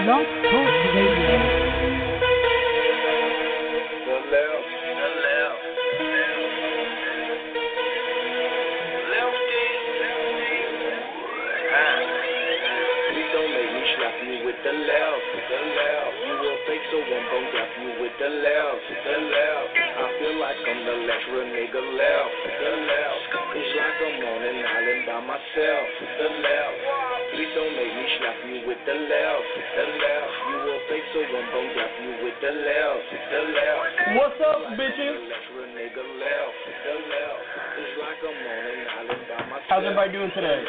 Blog Talk Radio. The left, you will fake so one gon' drop you with the left. I feel like I'm the last real nigga left. It's like I'm on an island by myself. The left, please don't make me slap you with the left. You will fake so one gon' drop you with the left. What's up, bitches? The last real nigga left. It's like I'm on an island by myself. How's everybody doing today?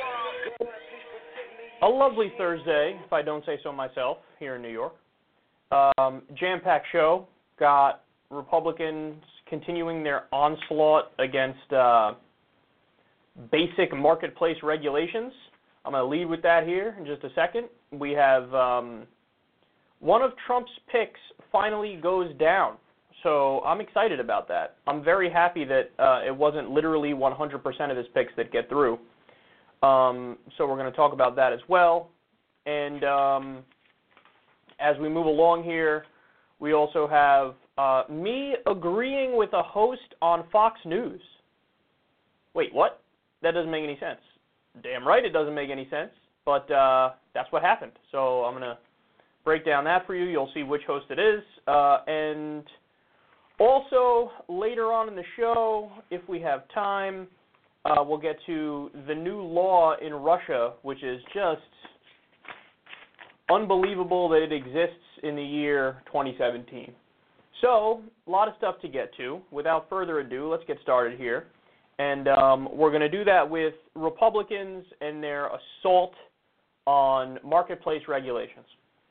A lovely Thursday, if I don't say so myself, here in New York. Jam-packed show. Got Republicans continuing their onslaught against basic marketplace regulations. I'm going to lead with that here in just a second. We have one of Trump's picks finally goes down, so I'm excited about that. I'm very happy that it wasn't literally 100% of his picks that get through. So we're going to talk about that as well. And as we move along here, we also have me agreeing with a host on Fox News. Wait, what? That doesn't make any sense. Damn right it doesn't make any sense, but that's what happened. So I'm going to break down that for you. You'll see which host it is. And also, later on in the show, if we have time, we'll get to the new law in Russia, which is just unbelievable that it exists in the year 2017. So, a lot of stuff to get to. Without further ado, let's get started here. And we're going to do that with Republicans and their assault on marketplace regulations.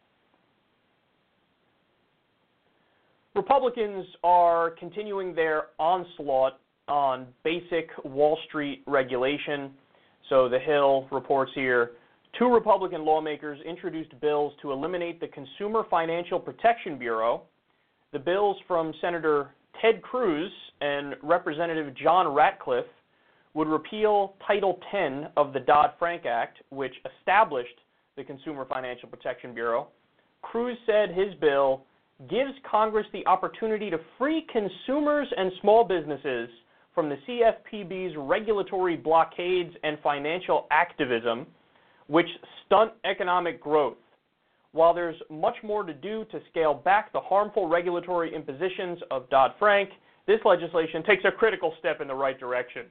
Republicans are continuing their onslaught on basic Wall Street regulation. So the Hill reports here, 2 Republican lawmakers introduced bills to eliminate the Consumer Financial Protection Bureau. The bills from Senator Ted Cruz and Representative John Ratcliffe would repeal Title 10 of the Dodd-Frank Act, which established the Consumer Financial Protection Bureau. Cruz said his bill gives Congress the opportunity to free consumers and small businesses from the CFPB's regulatory blockades and financial activism, which stunt economic growth. While there's much more to do to scale back the harmful regulatory impositions of Dodd-Frank, this legislation takes a critical step in the right direction.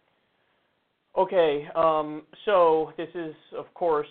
Okay, so this is, of course,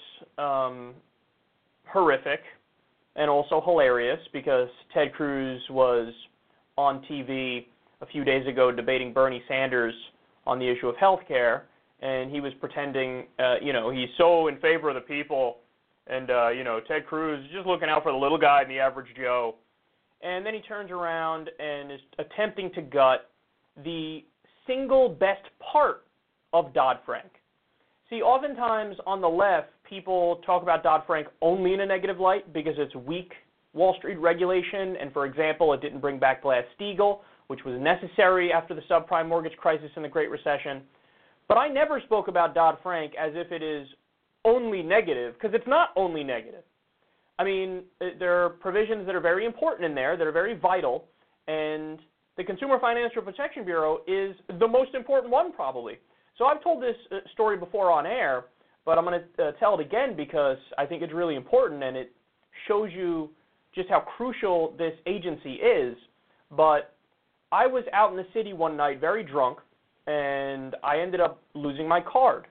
horrific and also hilarious because Ted Cruz was on TV a few days ago debating Bernie Sanders on the issue of health care, and he was pretending, he's so in favor of the people, and, Ted Cruz is just looking out for the little guy and the average Joe. And then he turns around and is attempting to gut the single best part of Dodd-Frank. See, oftentimes on the left, people talk about Dodd-Frank only in a negative light because it's weak Wall Street regulation, and, for example, it didn't bring back Glass-Steagall, which was necessary after the subprime mortgage crisis and the Great Recession. But I never spoke about Dodd-Frank as if it is only negative, because it's not only negative. I mean, there are provisions that are very important in there, that are very vital, and the Consumer Financial Protection Bureau is the most important one, probably. So I've told this story before on air, but I'm going to tell it again because I think it's really important, and it shows you just how crucial this agency is. But I was out in the city one night very drunk, and I ended up losing my card.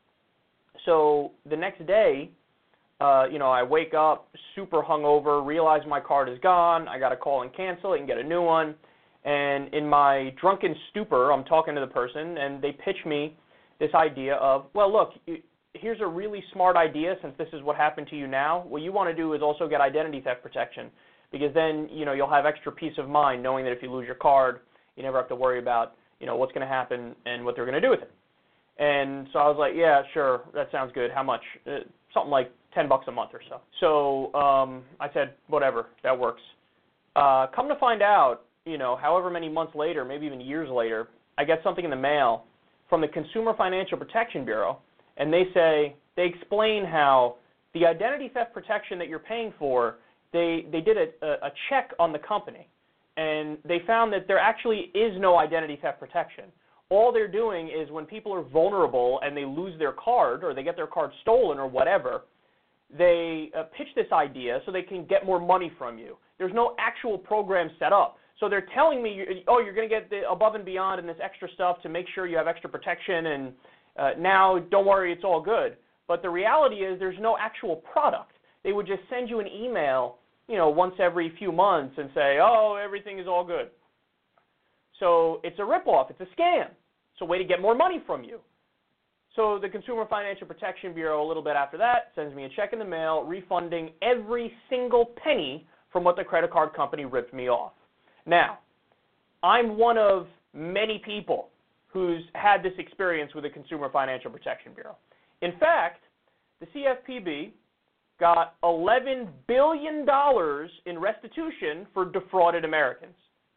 So the next day, I wake up super hungover, realize my card is gone. I got to call and cancel it and get a new one. And in my drunken stupor, I'm talking to the person, and they pitch me this idea of, well, look, here's a really smart idea since this is what happened to you now. What you want to do is also get identity theft protection, because then, you'll have extra peace of mind knowing that if you lose your card, you never have to worry about, what's going to happen and what they're going to do with it. And so I was like, yeah, sure, that sounds good. How much? Something like $10 a month or so. So I said, whatever, that works. Come to find out, however many months later, maybe even years later, I get something in the mail from the Consumer Financial Protection Bureau, and they explain how the identity theft protection that you're paying for, they did a check on the company, and they found that there actually is no identity theft protection. All they're doing is when people are vulnerable and they lose their card or they get their card stolen or whatever, they pitch this idea so they can get more money from you. There's no actual program set up. So they're telling me, oh, you're going to get the above and beyond and this extra stuff to make sure you have extra protection, and now don't worry, it's all good. But the reality is there's no actual product. They would just send you an email, once every few months and say, oh, everything is all good. So it's a ripoff. It's a scam. It's a way to get more money from you. So the Consumer Financial Protection Bureau, a little bit after that, sends me a check in the mail refunding every single penny from what the credit card company ripped me off. Now, I'm one of many people who's had this experience with the Consumer Financial Protection Bureau. In fact, the CFPB got $11 billion in restitution for defrauded Americans.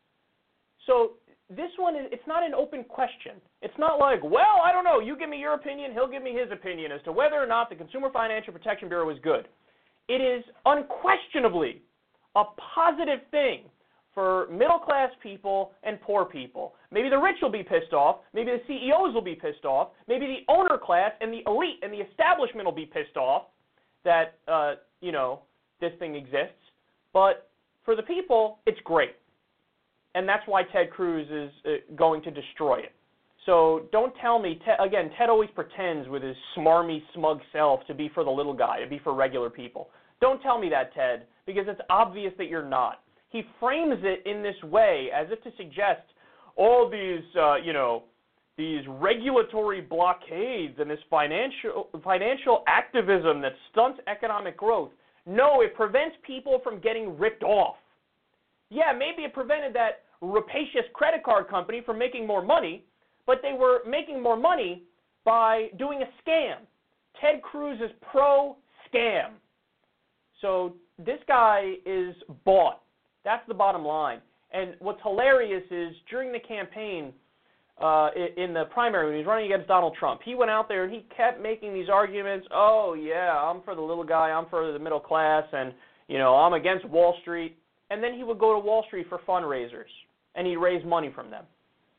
So this one, it's not an open question. It's not like, well, I don't know, you give me your opinion, he'll give me his opinion as to whether or not the Consumer Financial Protection Bureau is good. It is unquestionably a positive thing for middle-class people and poor people. Maybe the rich will be pissed off. Maybe the CEOs will be pissed off. Maybe the owner class and the elite and the establishment will be pissed off that, this thing exists. But for the people, it's great. And that's why Ted Cruz is going to destroy it. So don't tell me, Ted always pretends with his smarmy, smug self to be for the little guy, to be for regular people. Don't tell me that, Ted, because it's obvious that you're not. He frames it in this way as if to suggest all these, these regulatory blockades and this financial activism that stunts economic growth. No, it prevents people from getting ripped off. Yeah, maybe it prevented that rapacious credit card company from making more money, but they were making more money by doing a scam. Ted Cruz is pro-scam. So this guy is bought. That's the bottom line. And what's hilarious is during the campaign, in the primary when he was running against Donald Trump, he went out there and he kept making these arguments. Oh, yeah, I'm for the little guy. I'm for the middle class. And, I'm against Wall Street. And then he would go to Wall Street for fundraisers, and he'd raise money from them.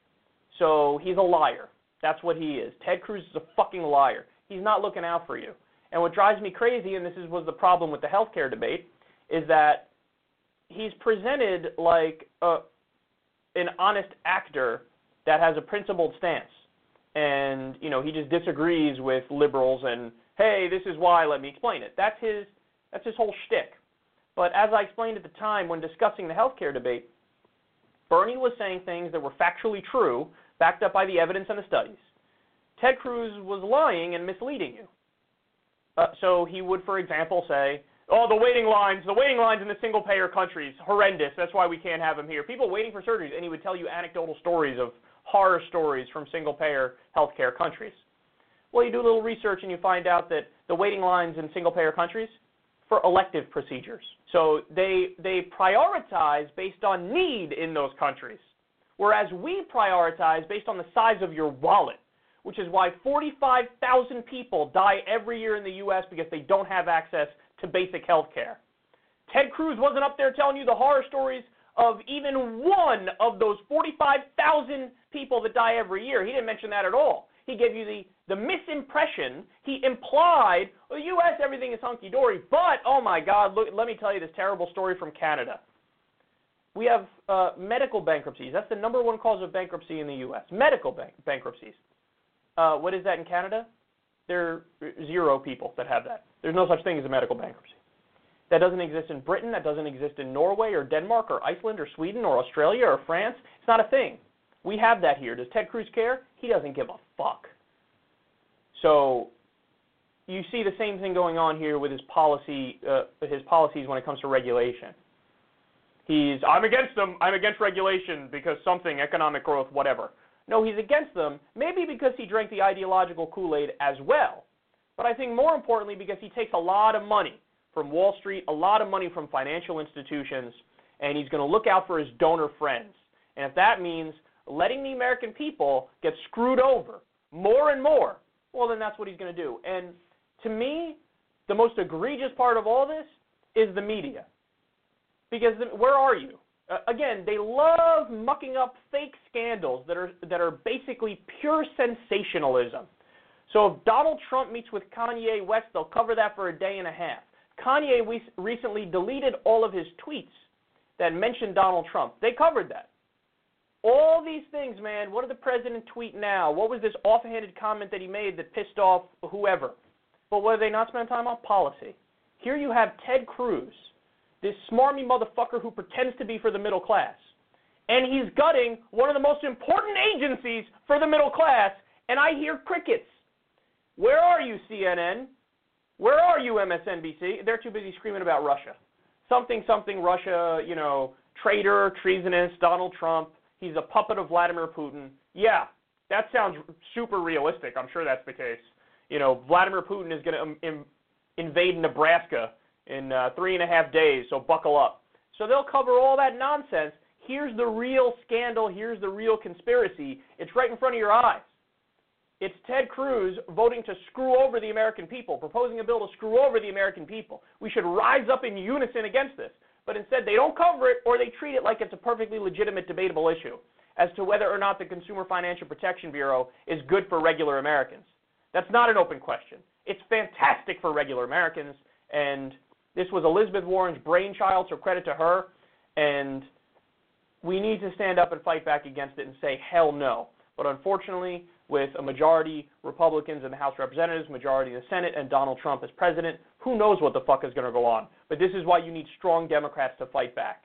So he's a liar. That's what he is. Ted Cruz is a fucking liar. He's not looking out for you. And what drives me crazy, and this was the problem with the healthcare debate, is that he's presented like an honest actor that has a principled stance. And, he just disagrees with liberals and, hey, this is why, let me explain it. That's his whole shtick. But as I explained at the time when discussing the healthcare debate, Bernie was saying things that were factually true, backed up by the evidence and the studies. Ted Cruz was lying and misleading you. So he would, for example, say, oh, the waiting lines in the single-payer countries, horrendous. That's why we can't have them here. People waiting for surgeries. And he would tell you anecdotal stories of horror stories from single-payer healthcare countries. Well, you do a little research and you find out that the waiting lines in single-payer countries for elective procedures. So they prioritize based on need in those countries, whereas we prioritize based on the size of your wallet, which is why 45,000 people die every year in the U.S. because they don't have access to basic health care. Ted Cruz wasn't up there telling you the horror stories of even one of those 45,000 people that die every year. He didn't mention that at all. He gave you the misimpression. He implied, well, the U.S., everything is hunky-dory, but, oh my God, look, let me tell you this terrible story from Canada. We have medical bankruptcies. That's the number one cause of bankruptcy in the U.S., medical bankruptcies. What is that in Canada? There are 0 people that have that. There's no such thing as a medical bankruptcy. That doesn't exist in Britain. That doesn't exist in Norway or Denmark or Iceland or Sweden or Australia or France. It's not a thing. We have that here. Does Ted Cruz care? He doesn't give a fuck. So you see the same thing going on here with his policies when it comes to regulation. I'm against them. I'm against regulation because something, economic growth, whatever. No, he's against them, maybe because he drank the ideological Kool-Aid as well. But I think more importantly because he takes a lot of money from Wall Street, a lot of money from financial institutions, and he's going to look out for his donor friends. And if that means letting the American people get screwed over more and more, well, then that's what he's going to do. And to me, the most egregious part of all this is the media. Because where are you? Again, they love mucking up fake scandals that are basically pure sensationalism. So if Donald Trump meets with Kanye West, they'll cover that for a day and a half. Kanye recently deleted all of his tweets that mentioned Donald Trump. They covered that. All these things, man, what did the president tweet now? What was this offhanded comment that he made that pissed off whoever? But what did they not spend time on? Policy. Here you have Ted Cruz, this smarmy motherfucker who pretends to be for the middle class. And he's gutting one of the most important agencies for the middle class, and I hear crickets. Where are you, CNN? Where are you, MSNBC? They're too busy screaming about Russia. Something, Russia, traitor, treasonous, Donald Trump. He's a puppet of Vladimir Putin. Yeah, that sounds super realistic. I'm sure that's the case. Vladimir Putin is going to invade Nebraska in 3.5 days, so buckle up. So they'll cover all that nonsense. Here's the real scandal. Here's the real conspiracy. It's right in front of your eyes. It's Ted Cruz voting to screw over the American people, proposing a bill to screw over the American people. We should rise up in unison against this. But instead, they don't cover it, or they treat it like it's a perfectly legitimate, debatable issue as to whether or not the Consumer Financial Protection Bureau is good for regular Americans. That's not an open question. It's fantastic for regular Americans, and this was Elizabeth Warren's brainchild, so credit to her. And we need to stand up and fight back against it and say, hell no. But unfortunately, with a majority Republicans in the House of Representatives, majority in the Senate, and Donald Trump as president, who knows what the fuck is going to go on. But this is why you need strong Democrats to fight back.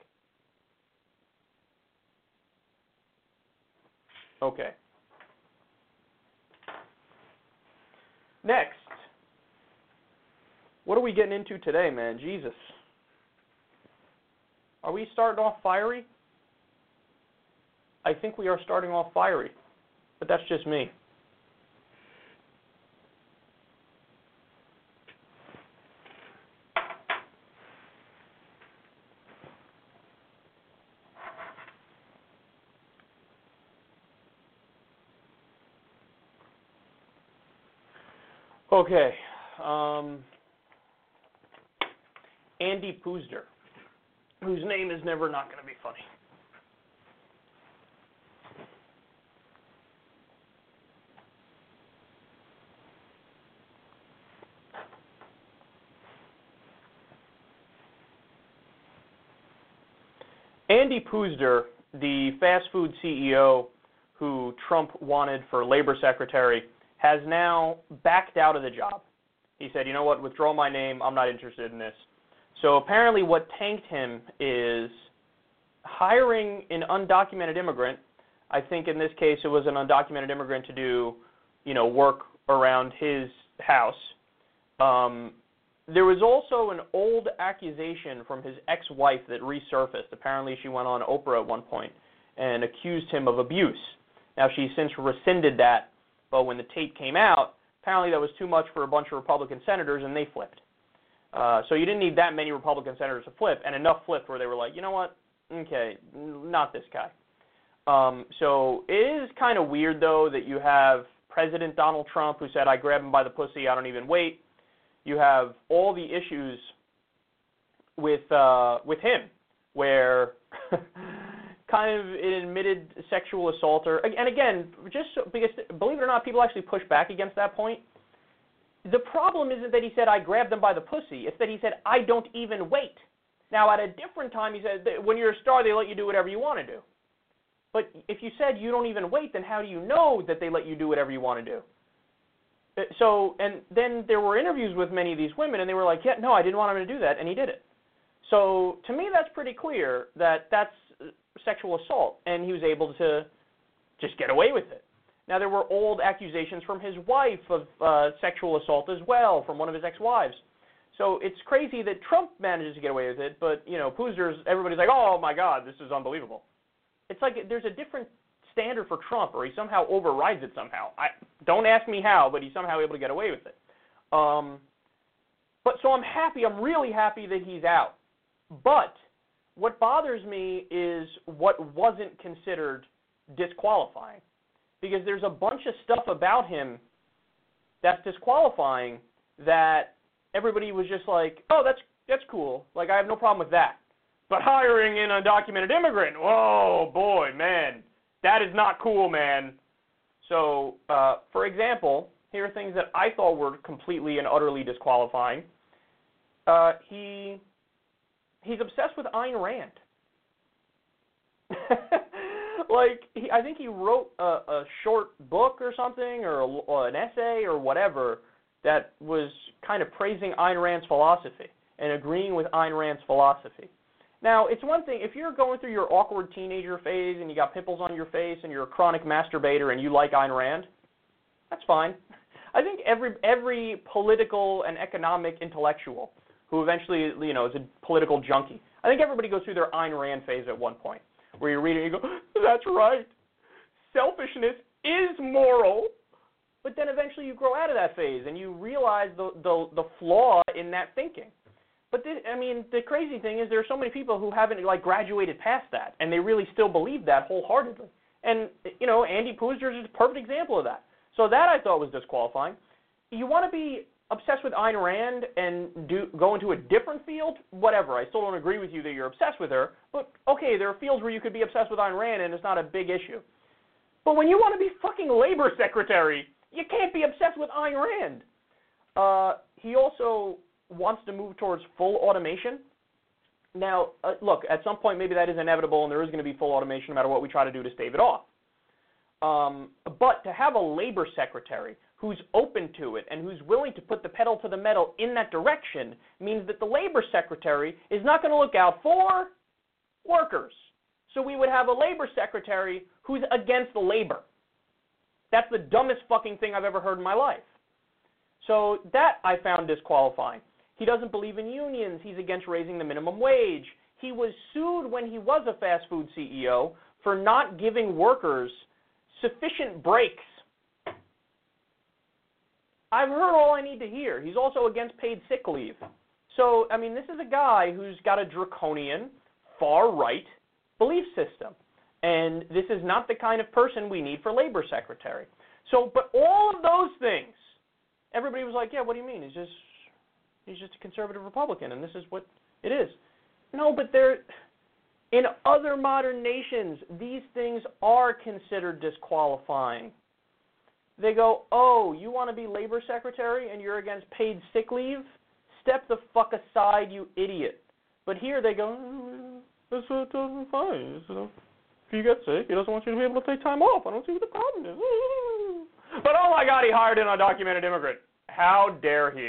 Okay. Next. What are we getting into today, man? Jesus. Are we starting off fiery? I think we are starting off fiery. But that's just me. Okay. Andy Puzder, whose name is never not going to be funny. Andy Puzder, the fast food CEO who Trump wanted for labor secretary, has now backed out of the job. He said, you know what, withdraw my name, I'm not interested in this. So apparently what tanked him is hiring an undocumented immigrant. I think in this case it was an undocumented immigrant to do, work around his house. There was also an old accusation from his ex-wife that resurfaced. Apparently she went on Oprah at one point and accused him of abuse. Now she's since rescinded that, but when the tape came out, apparently that was too much for a bunch of Republican senators and they flipped. So you didn't need that many Republican senators to flip, and enough flipped where they were like, you know what, okay, not this guy. So it is kind of weird, though, that you have President Donald Trump who said, I grab him by the pussy, I don't even wait. You have all the issues with him, where kind of an admitted sexual assaulter. And again, just because, believe it or not, people actually push back against that point. The problem isn't that he said, I grabbed them by the pussy. It's that he said, I don't even wait. Now, at a different time, he said, when you're a star, they let you do whatever you want to do. But if you said you don't even wait, then how do you know that they let you do whatever you want to do? So, and then there were interviews with many of these women, and they were like, yeah, no, I didn't want him to do that, and he did it. So, to me, that's pretty clear that that's sexual assault, and he was able to just get away with it. Now, there were old accusations from his wife of sexual assault as well, from one of his ex-wives. So it's crazy that Trump manages to get away with it, but, Puzder's, everybody's like, oh, my God, this is unbelievable. It's like there's a different standard for Trump, or he somehow overrides it somehow. Don't ask me how, but he's somehow able to get away with it. But so I'm happy, I'm really happy that he's out. But what bothers me is what wasn't considered disqualifying. Because there's a bunch of stuff about him that's disqualifying that everybody was just like, oh, that's cool. Like, I have no problem with that. But hiring an undocumented immigrant, oh, boy, man, that is not cool, man. So, for example, here are things that I thought were completely and utterly disqualifying. He's obsessed with Ayn Rand. Like, I think he wrote a short book or something, or an essay or whatever, that was kind of praising Ayn Rand's philosophy and agreeing with Ayn Rand's philosophy. Now, it's one thing, if you're going through your awkward teenager phase and you got pimples on your face and you're a chronic masturbator and you like Ayn Rand, that's fine. I think every political and economic intellectual who eventually, is a political junkie, I think everybody goes through their Ayn Rand phase at one point, where you read it and you go, that's right, selfishness is moral. But then eventually you grow out of that phase and you realize the flaw in that thinking. But the crazy thing is there are so many people who haven't graduated past that, and they really still believe that wholeheartedly. And Andy Poozer is a perfect example of that. So that I thought was disqualifying. You want to be obsessed with Ayn Rand and go into a different field? Whatever. I still don't agree with you that you're obsessed with her. But okay, there are fields where you could be obsessed with Ayn Rand and it's not a big issue. But when you want to be fucking labor secretary, you can't be obsessed with Ayn Rand. He also wants to move towards full automation. Now, look, at some point maybe that is inevitable and there is going to be full automation no matter what we try to do to stave it off. But to have a labor secretary who's open to it and who's willing to put the pedal to the metal in that direction means that the labor secretary is not going to look out for workers. So we would have a labor secretary who's against the labor. That's the dumbest fucking thing I've ever heard in my life. So that I found disqualifying. He doesn't believe in unions. He's against raising the minimum wage. He was sued when he was a fast food CEO for not giving workers sufficient breaks. I've heard all I need to hear. He's also against paid sick leave. So, this is a guy who's got a draconian, far-right belief system. And this is not the kind of person we need for labor secretary. So, but all of those things, everybody was like, yeah, what do you mean? He's just a conservative Republican, and this is what it is. No, but in other modern nations, these things are considered disqualifying. They go, oh, you want to be labor secretary and you're against paid sick leave? Step the fuck aside, you idiot. But here they go, that's fine. If you get sick, he doesn't want you to be able to take time off. I don't see what the problem is. But oh my God, he hired an undocumented immigrant. How dare he?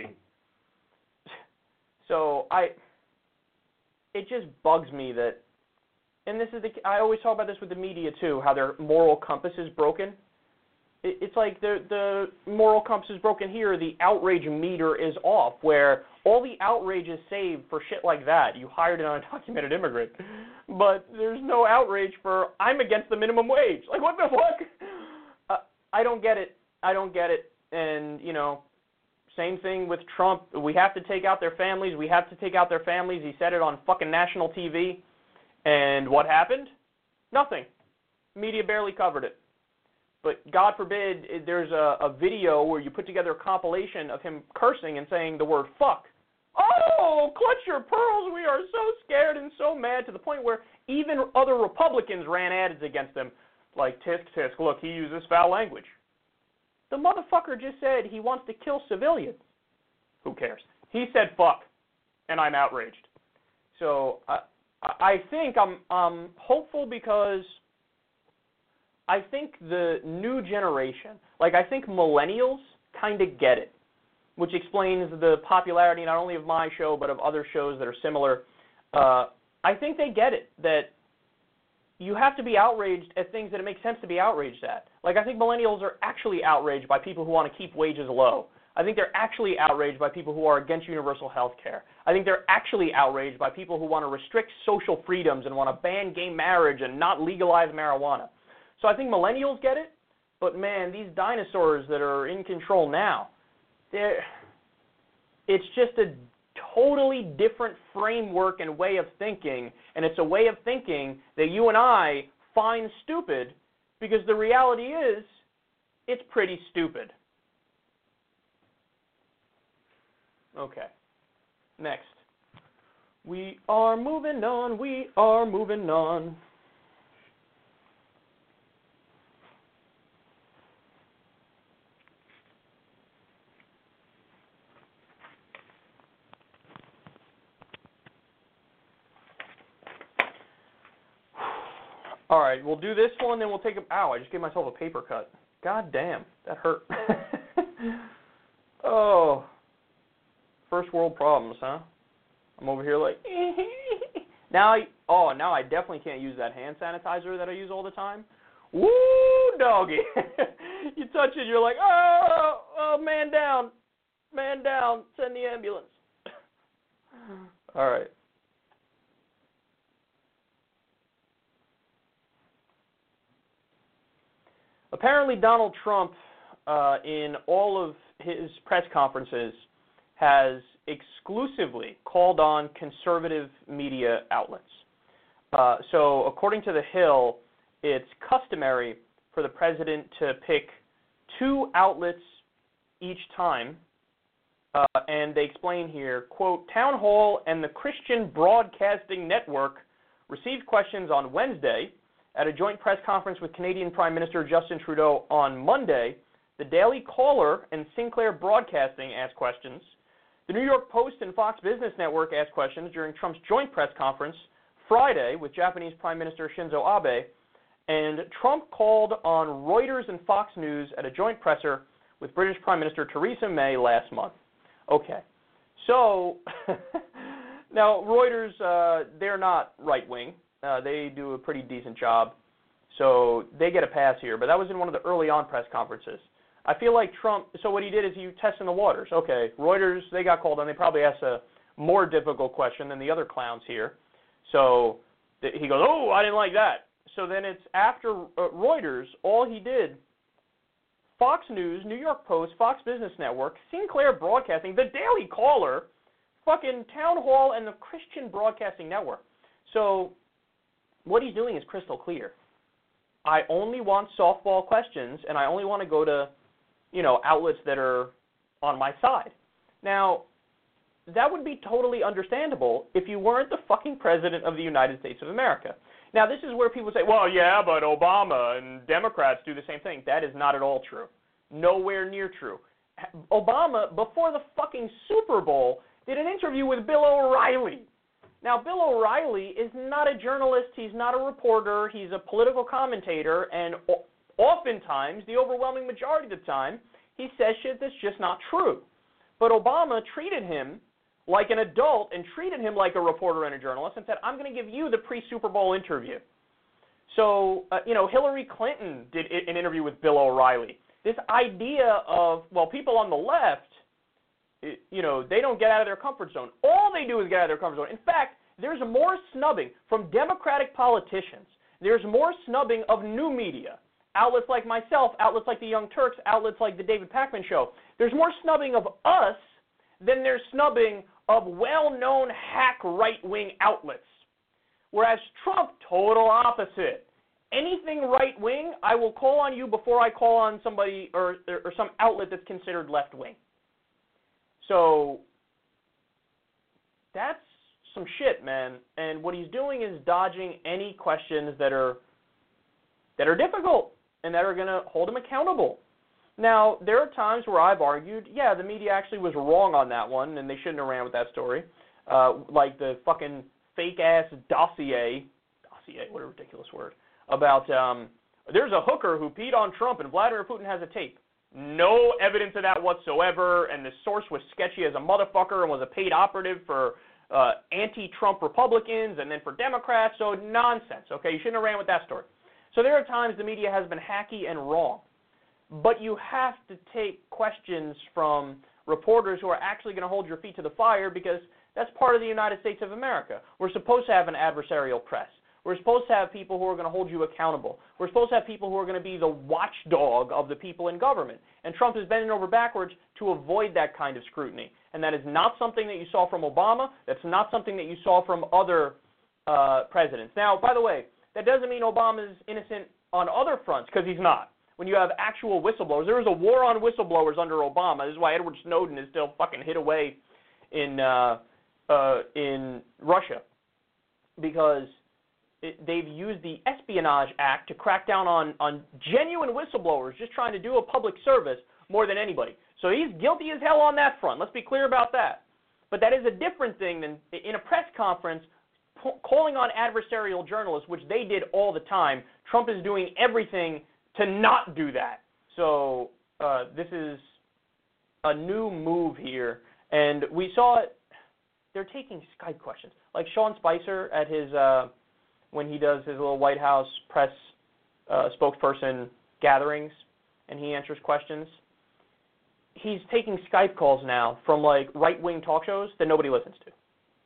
So it just bugs me that, and I always talk about this with the media too, how their moral compass is broken. It's like the moral compass is broken here, the outrage meter is off, where all the outrage is saved for shit like that. You hired an undocumented immigrant, but there's no outrage for, I'm against the minimum wage. Like, what the fuck? I don't get it. And, same thing with Trump. We have to take out their families. He said it on fucking national TV. And what happened? Nothing. Media barely covered it. But God forbid there's a video where you put together a compilation of him cursing and saying the word fuck. Oh, clutch your pearls. We are so scared and so mad, to the point where even other Republicans ran ads against him. Like, tisk, tisk, look, he uses foul language. The motherfucker just said he wants to kill civilians. Who cares? He said fuck, and I'm outraged. So I think I'm hopeful, because I think the new generation, I think millennials kind of get it, which explains the popularity not only of my show but of other shows that are similar. I think they get it, that you have to be outraged at things that it makes sense to be outraged at. I think millennials are actually outraged by people who want to keep wages low. I think they're actually outraged by people who are against universal health care. I think they're actually outraged by people who want to restrict social freedoms and want to ban gay marriage and not legalize marijuana. So I think millennials get it, but man, these dinosaurs that are in control now, it's just a totally different framework and way of thinking, and it's a way of thinking that you and I find stupid, because the reality is, it's pretty stupid. Okay. Next. We are moving on. We are moving on. All right, we'll do this one, then we'll take a... Ow, I just gave myself a paper cut. God damn, that hurt. Oh. First world problems, huh? I'm over here like... Now I definitely can't use that hand sanitizer that I use all the time. Woo, doggy. You touch it, you're like, oh, man down. Man down. Send the ambulance. All right. Apparently, Donald Trump, in all of his press conferences, has exclusively called on conservative media outlets. So, according to The Hill, it's customary for the president to pick 2 outlets each time, and they explain here, quote, Town Hall and the Christian Broadcasting Network received questions on Wednesday. At a joint press conference with Canadian Prime Minister Justin Trudeau on Monday, the Daily Caller and Sinclair Broadcasting asked questions. The New York Post and Fox Business Network asked questions during Trump's joint press conference Friday with Japanese Prime Minister Shinzo Abe, and Trump called on Reuters and Fox News at a joint presser with British Prime Minister Theresa May last month. Okay, so now Reuters, they're not right-wing. They do a pretty decent job, so they get a pass here. But that was in one of the early-on press conferences. I feel like Trump, so what he did is he tested the waters. Okay, Reuters, they got called on. They probably asked a more difficult question than the other clowns here. So he goes, oh, I didn't like that. So then it's after Reuters, all he did, Fox News, New York Post, Fox Business Network, Sinclair Broadcasting, the Daily Caller, fucking Town Hall, and the Christian Broadcasting Network. So what he's doing is crystal clear. I only want softball questions, and I only want to go to, outlets that are on my side. Now, that would be totally understandable if you weren't the fucking president of the United States of America. Now, this is where people say, well, yeah, but Obama and Democrats do the same thing. That is not at all true. Nowhere near true. Obama, before the fucking Super Bowl, did an interview with Bill O'Reilly. Now, Bill O'Reilly is not a journalist. He's not a reporter. He's a political commentator, and oftentimes, the overwhelming majority of the time, he says shit that's just not true. But Obama treated him like an adult and treated him like a reporter and a journalist and said, I'm going to give you the pre-Super Bowl interview. So, Hillary Clinton did an interview with Bill O'Reilly. This idea of, people on the left, they don't get out of their comfort zone. All they do is get out of their comfort zone. In fact, there's more snubbing from Democratic politicians. There's more snubbing of new media. Outlets like myself, outlets like the Young Turks, outlets like the David Pakman Show. There's more snubbing of us than there's snubbing of well-known hack right-wing outlets. Whereas Trump, total opposite. Anything right-wing, I will call on you before I call on somebody or some outlet that's considered left-wing. So that's some shit, man. And what he's doing is dodging any questions that are difficult and that are going to hold him accountable. Now, there are times where I've argued, yeah, the media actually was wrong on that one, and they shouldn't have ran with that story. Like the fucking fake-ass dossier, what a ridiculous word, about there's a hooker who peed on Trump and Vladimir Putin has a tape. No evidence of that whatsoever, and the source was sketchy as a motherfucker and was a paid operative for anti-Trump Republicans and then for Democrats, so nonsense, okay? You shouldn't have ran with that story. So there are times the media has been hacky and wrong, but you have to take questions from reporters who are actually going to hold your feet to the fire because that's part of the United States of America. We're supposed to have an adversarial press. We're supposed to have people who are going to hold you accountable. We're supposed to have people who are going to be the watchdog of the people in government. And Trump is bending over backwards to avoid that kind of scrutiny. And that is not something that you saw from Obama. That's not something that you saw from other presidents. Now, by the way, that doesn't mean Obama is innocent on other fronts, because he's not. When you have actual whistleblowers, there was a war on whistleblowers under Obama. This is why Edward Snowden is still fucking hid away in in Russia, because they've used the Espionage Act to crack down on genuine whistleblowers just trying to do a public service more than anybody. So he's guilty as hell on that front. Let's be clear about that. But that is a different thing than in a press conference calling on adversarial journalists, which they did all the time. Trump is doing everything to not do that. So this is a new move here. And we saw it. They're taking Skype questions. Like Sean Spicer at his when he does his little White House press spokesperson gatherings and he answers questions. He's taking Skype calls now from like right-wing talk shows that nobody listens to.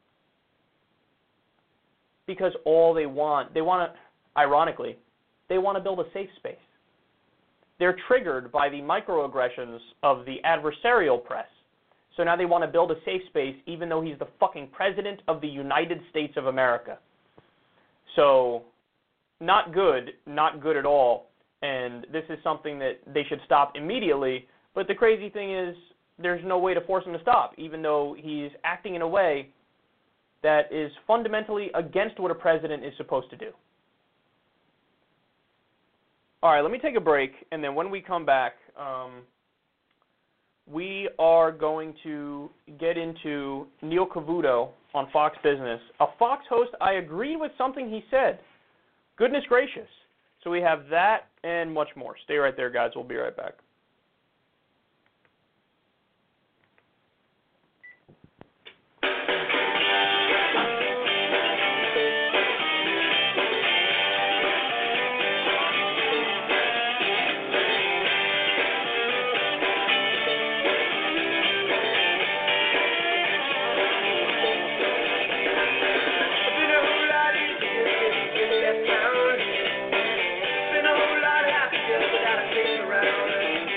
Because all they want to, ironically, they want to build a safe space. They're triggered by the microaggressions of the adversarial press. So now they want to build a safe space even though he's the fucking president of the United States of America. So not good at all. And this is something that they should stop immediately. But the crazy thing is there's no way to force him to stop, even though he's acting in a way that is fundamentally against what a president is supposed to do. All right, let me take a break, and then when we come back, we are going to get into Neil Cavuto on Fox Business. A Fox host, I agreed with something he said. Goodness gracious. So we have that and much more. Stay right there, guys. We'll be right back. Without a face around.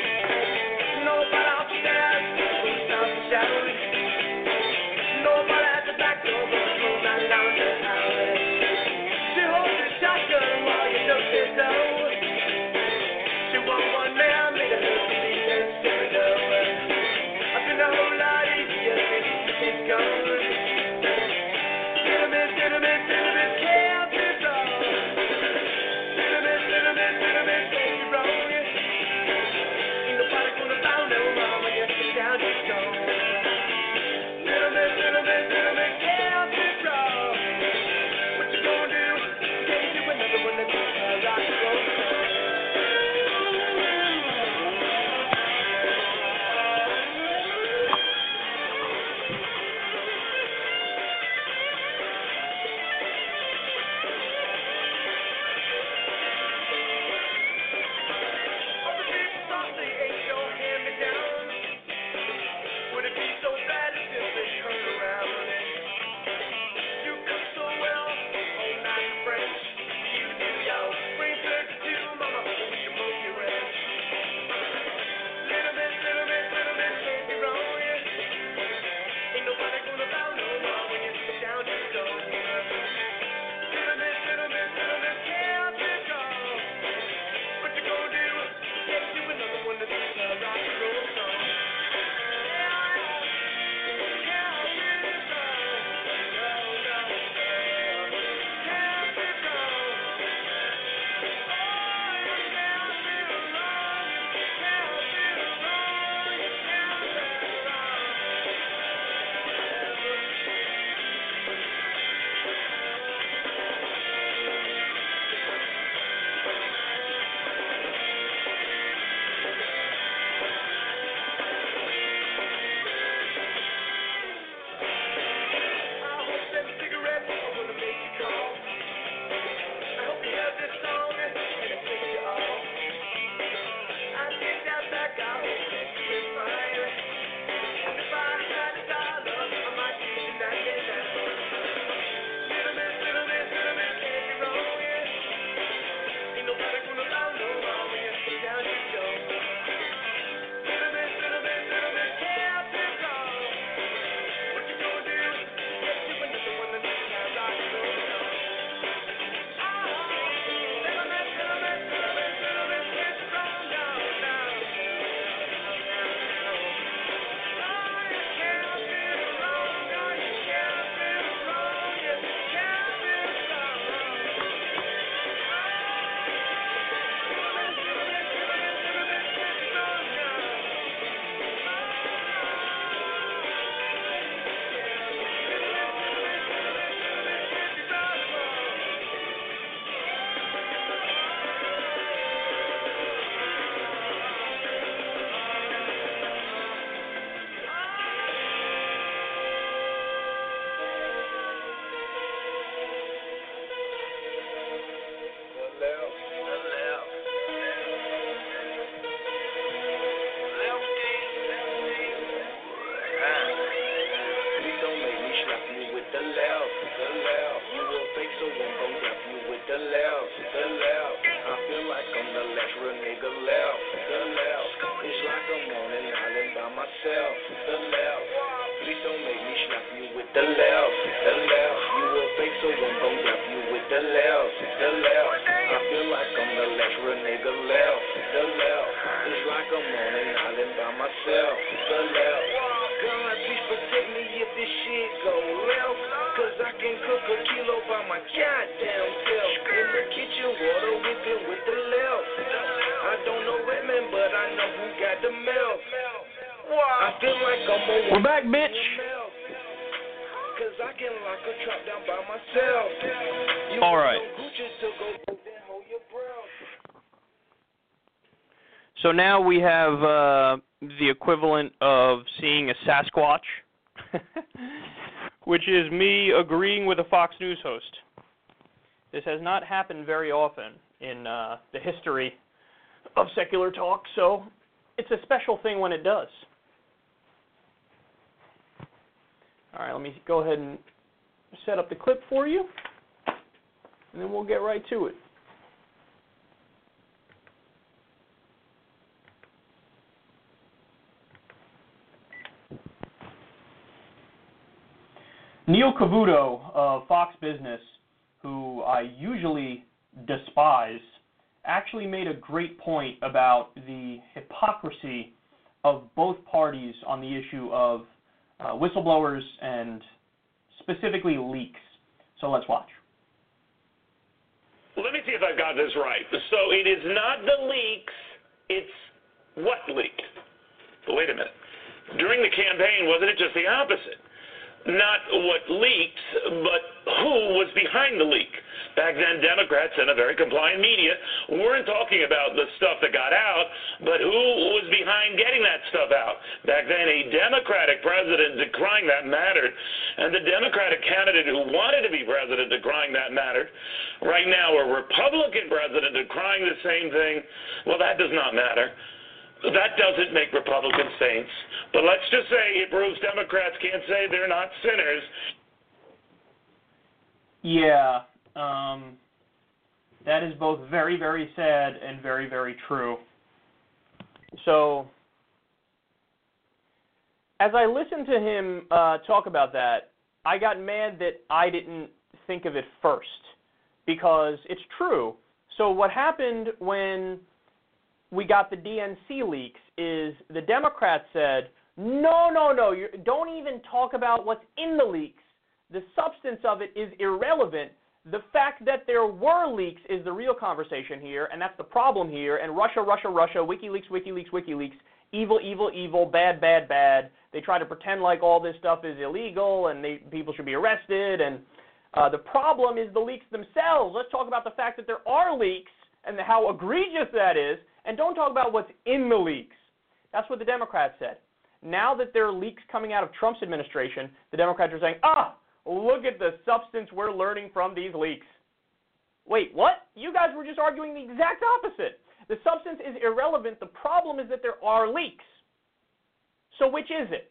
left, the left. You a fake, so I'm gon' drop you with the left, the left. I feel like I'm the last real nigga left, the left. It's like I'm on an island by myself, the left. Please don't make me slap you with the left, the left. You a fake, so I'm gon' drop you with the left, the left. I feel like I'm the last real nigga left, the left. It's like I'm on an island by myself, the left. God, please protect me if this shit go left, cause I can cook a kilo by my goddamn self. In the kitchen, water whipping with the left. I don't know Redman, but I know who got the milk. I feel like I'm on. We're back, bitch. Cause I can lock a trap down by myself. All right. So now we have the equivalent of seeing a Sasquatch, which is me agreeing with a Fox News host. This has not happened very often in the history of secular talk, so it's a special thing when it does. All right, let me go ahead and set up the clip for you, and then we'll get right to it. Neil Cavuto of Fox Business, who I usually despise, actually made a great point about the hypocrisy of both parties on the issue of whistleblowers and specifically leaks. So let's watch. Let me see if I've got this right. So it is not the leaks, it's what leaked. But wait a minute. During the campaign, wasn't it just the opposite? Not what leaked, but who was behind the leak. Back then, Democrats and a very compliant media weren't talking about the stuff that got out, but who was behind getting that stuff out. Back then, a Democratic president decrying that mattered, and the Democratic candidate who wanted to be president decrying that mattered. Right now, a Republican president decrying the same thing, well, that does not matter. That doesn't make Republicans saints. But let's just say it proves Democrats can't say they're not sinners. Yeah, that is both very, very sad and very, very true. So, as I listened to him talk about that, I got mad that I didn't think of it first, because it's true. So what happened when we got the DNC leaks is the Democrats said, no, don't even talk about what's in the leaks. The substance of it is irrelevant. The fact that there were leaks is the real conversation here, and that's the problem here. And Russia, WikiLeaks, evil, bad. They try to pretend like all this stuff is illegal and people should be arrested. And the problem is the leaks themselves. Let's talk about the fact that there are leaks and how egregious that is, and don't talk about what's in the leaks. That's what the Democrats said. Now that there are leaks coming out of Trump's administration, the Democrats are saying, look at the substance we're learning from these leaks. Wait, what? You guys were just arguing the exact opposite. The substance is irrelevant. The problem is that there are leaks. So which is it?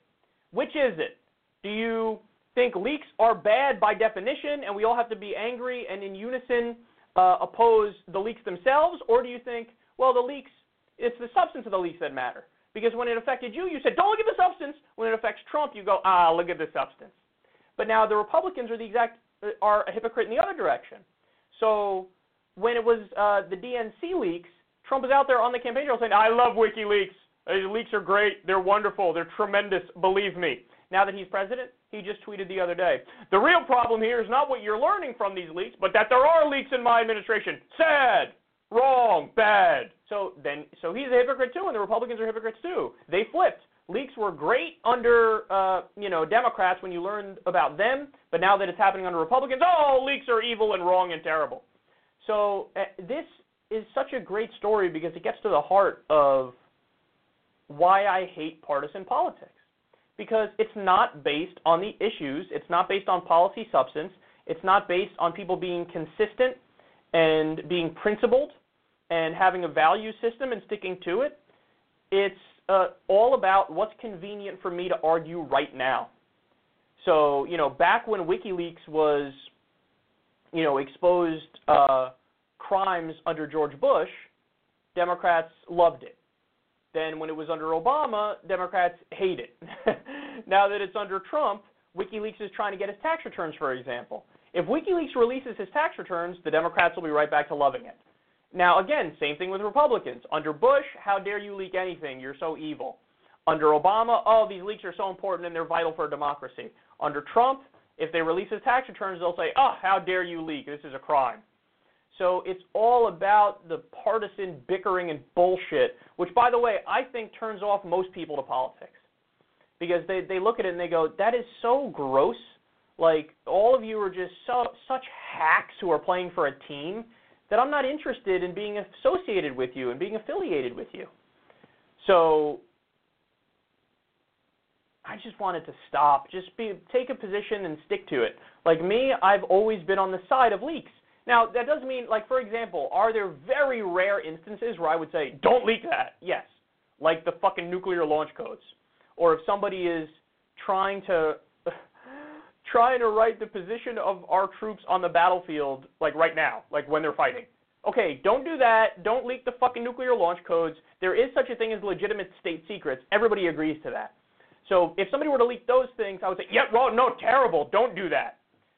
Do you think leaks are bad by definition and we all have to be angry and in unison oppose the leaks themselves? Or do you think, well, the leaks, it's the substance of the leaks that matter? Because when it affected you, you said, don't look at the substance. When it affects Trump, you go, look at the substance. But now the Republicans are a hypocrite in the other direction. So when it was the DNC leaks, Trump was out there on the campaign trail saying, I love WikiLeaks. These leaks are great. They're wonderful. They're tremendous. Believe me. Now that he's president, he just tweeted the other day, the real problem here is not what you're learning from these leaks, but that there are leaks in my administration. Sad. Wrong. Bad. So he's a hypocrite too, and the Republicans are hypocrites too. They flipped. Leaks were great under Democrats when you learned about them, but now that it's happening under Republicans, leaks are evil and wrong and terrible. So this is such a great story because it gets to the heart of why I hate partisan politics. Because it's not based on the issues, it's not based on policy substance, it's not based on people being consistent and being principled and having a value system and sticking to it. It's all about what's convenient for me to argue right now. So, back when WikiLeaks was, exposed crimes under George Bush, Democrats loved it. Then when it was under Obama, Democrats hate it. Now that it's under Trump, WikiLeaks is trying to get his tax returns, for example. If WikiLeaks releases his tax returns, the Democrats will be right back to loving it. Now, again, same thing with Republicans. Under Bush, how dare you leak anything? You're so evil. Under Obama, oh, these leaks are so important and they're vital for democracy. Under Trump, if they release his tax returns, they'll say, oh, how dare you leak? This is a crime. So it's all about the partisan bickering and bullshit, which, by the way, I think turns off most people to politics. Because they look at it and they go, that is so gross. Like, all of you are just such hacks who are playing for a team that I'm not interested in being associated with you and being affiliated with you. So I just wanted to stop. Just take a position and stick to it. Like me, I've always been on the side of leaks. Now, that doesn't mean, like, for example, are there very rare instances where I would say, don't leak that? Yes. Like the fucking nuclear launch codes. Or if somebody is trying to write the position of our troops on the battlefield, like right now, like when they're fighting. Okay, don't do that. Don't leak the fucking nuclear launch codes. There is such a thing as legitimate state secrets. Everybody agrees to that. So if somebody were to leak those things, I would say, yeah, well, no, terrible. Don't do that.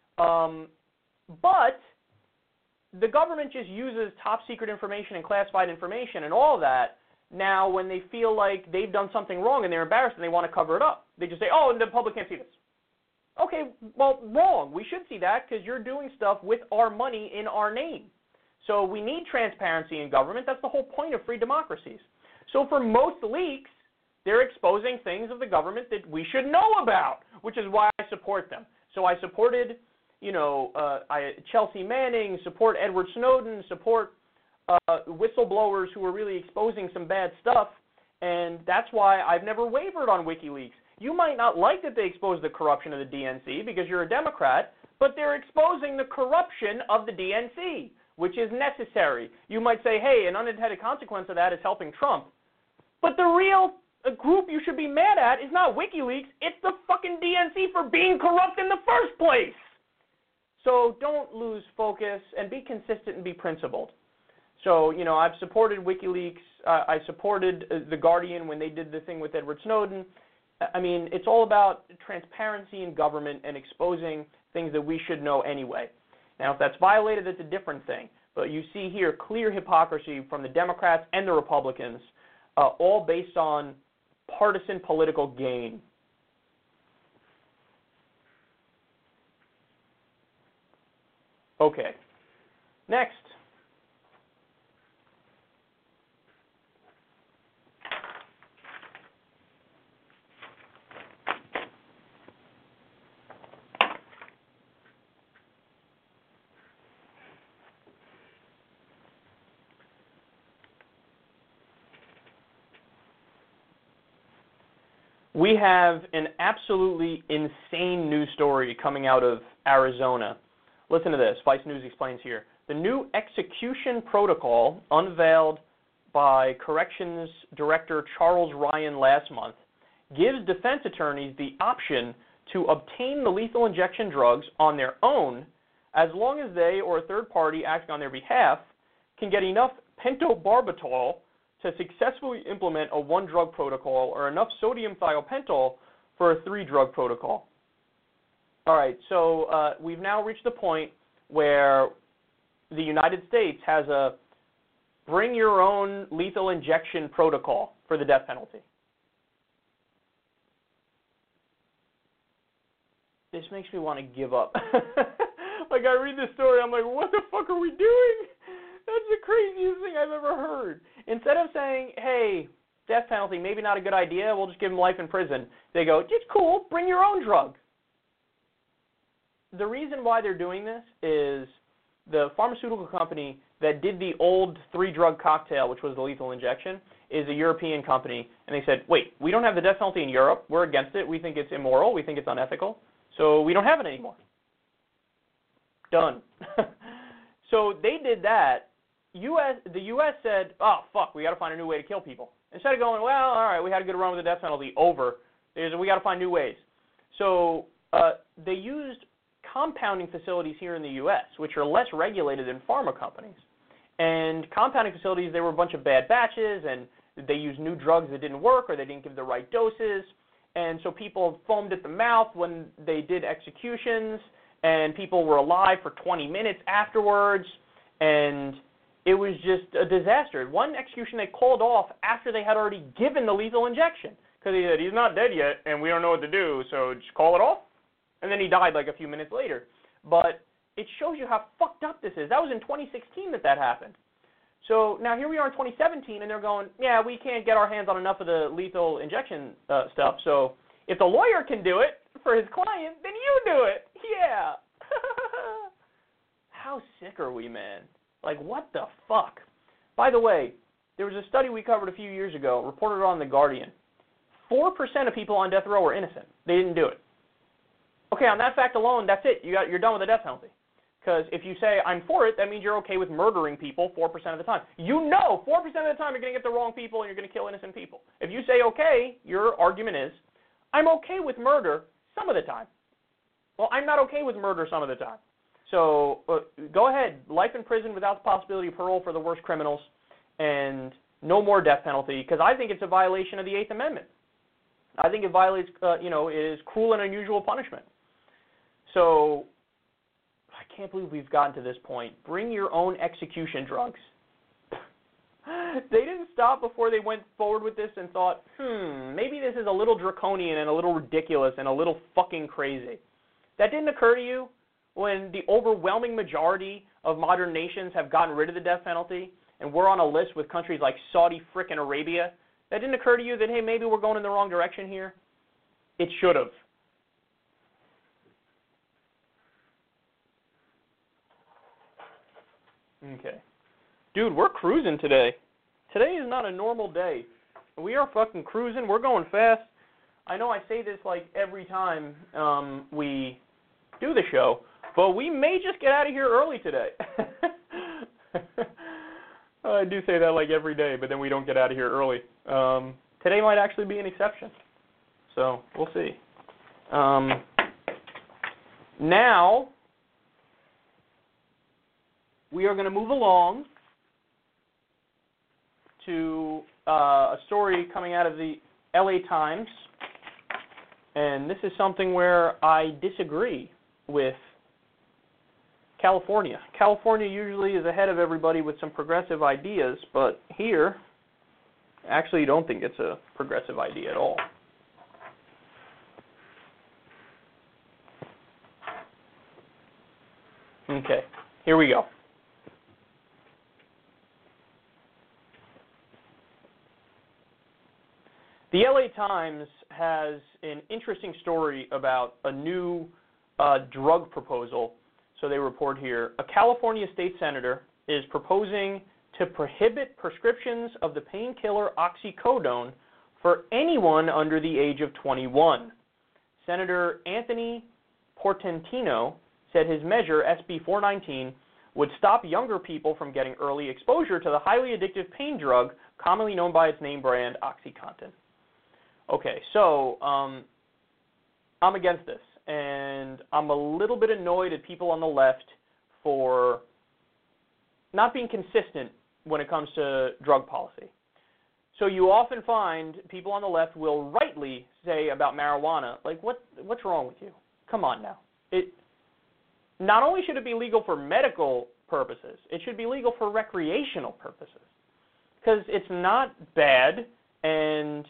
But the government just uses top secret information and classified information and all that. Now, when they feel like they've done something wrong and they're embarrassed and they want to cover it up, they just say, oh, the public can't see this. Okay, well, wrong. We should see that because you're doing stuff with our money in our name. So we need transparency in government. That's the whole point of free democracies. So for most leaks, they're exposing things of the government that we should know about, which is why I support them. So I supported, Chelsea Manning, support Edward Snowden, support whistleblowers who are really exposing some bad stuff, and that's why I've never wavered on WikiLeaks. You might not like that they expose the corruption of the DNC because you're a Democrat, but they're exposing the corruption of the DNC, which is necessary. You might say, hey, an unintended consequence of that is helping Trump. But the real group you should be mad at is not WikiLeaks, it's the fucking DNC for being corrupt in the first place. So don't lose focus and be consistent and be principled. So, I've supported WikiLeaks. I supported The Guardian when they did the thing with Edward Snowden. I mean, it's all about transparency in government and exposing things that we should know anyway. Now, if that's violated, that's a different thing. But you see here clear hypocrisy from the Democrats and the Republicans, all based on partisan political gain. Okay. Next. We have an absolutely insane news story coming out of Arizona. Listen to this. Vice News explains here. The new execution protocol unveiled by Corrections Director Charles Ryan last month gives defense attorneys the option to obtain the lethal injection drugs on their own as long as they or a third party acting on their behalf can get enough pentobarbital to successfully implement a one-drug protocol or enough sodium thiopental for a three-drug protocol. All right, so we've now reached the point where the United States has a bring-your-own lethal injection protocol for the death penalty. This makes me want to give up. Like, I read this story, I'm like, what the fuck are we doing? That's the craziest thing I've ever heard. Instead of saying, hey, death penalty, maybe not a good idea, we'll just give him life in prison, they go, it's cool, bring your own drug. The reason why they're doing this is the pharmaceutical company that did the old three-drug cocktail, which was the lethal injection, is a European company. And they said, wait, we don't have the death penalty in Europe. We're against it. We think it's immoral. We think it's unethical. So we don't have it anymore. Done. So they did that. The U.S. said, oh, fuck, we got to find a new way to kill people. Instead of going, well, all right, we had a good run with the death penalty, over, we got to find new ways. So they used compounding facilities here in the U.S., which are less regulated than pharma companies. And compounding facilities, they were a bunch of bad batches, and they used new drugs that didn't work or they didn't give the right doses. And so people foamed at the mouth when they did executions, and people were alive for 20 minutes afterwards, and it was just a disaster. One execution they called off after they had already given the lethal injection, because he said, he's not dead yet, and we don't know what to do, so just call it off. And then he died like a few minutes later. But it shows you how fucked up this is. That was in 2016 that happened. So now here we are in 2017, and they're going, yeah, we can't get our hands on enough of the lethal injection stuff, so if the lawyer can do it for his client, then you do it. Yeah. How sick are we, man? Like, what the fuck? By the way, there was a study we covered a few years ago, reported on The Guardian. 4% of people on death row were innocent. They didn't do it. Okay, on that fact alone, that's it. You're done with the death penalty. Because if you say, I'm for it, that means you're okay with murdering people 4% of the time. You know 4% of the time you're going to get the wrong people and you're going to kill innocent people. If you say, okay, your argument is, I'm okay with murder some of the time. Well, I'm not okay with murder some of the time. So go ahead, life in prison without the possibility of parole for the worst criminals, and no more death penalty, because I think it's a violation of the Eighth Amendment. I think it violates, it is cruel and unusual punishment. So I can't believe we've gotten to this point. Bring your own execution drugs. They didn't stop before they went forward with this and thought, maybe this is a little draconian and a little ridiculous and a little fucking crazy. That didn't occur to you when the overwhelming majority of modern nations have gotten rid of the death penalty and we're on a list with countries like Saudi frickin' Arabia? That didn't occur to you that, hey, maybe we're going in the wrong direction here? It should have. Okay. Dude, we're cruising today. Today is not a normal day. We are fucking cruising. We're going fast. I know I say this like every time we do the show, but we may just get out of here early today. I do say that like every day, but then we don't get out of here early. Today might actually be an exception. So, we'll see. Now, we are going to move along to a story coming out of the LA Times, and this is something where I disagree with California. California usually is ahead of everybody with some progressive ideas, but here, I actually don't think it's a progressive idea at all. Okay, here we go. The LA Times has an interesting story about a new drug proposal. So they report here, a California state senator is proposing to prohibit prescriptions of the painkiller oxycodone for anyone under the age of 21. Senator Anthony Portantino said his measure, SB 419, would stop younger people from getting early exposure to the highly addictive pain drug commonly known by its name brand, OxyContin. Okay, so I'm against this, and I'm a little bit annoyed at people on the left for not being consistent when it comes to drug policy. So you often find people on the left will rightly say about marijuana, like, what's wrong with you? Come on now. Not only should it be legal for medical purposes, it should be legal for recreational purposes, because it's not bad, and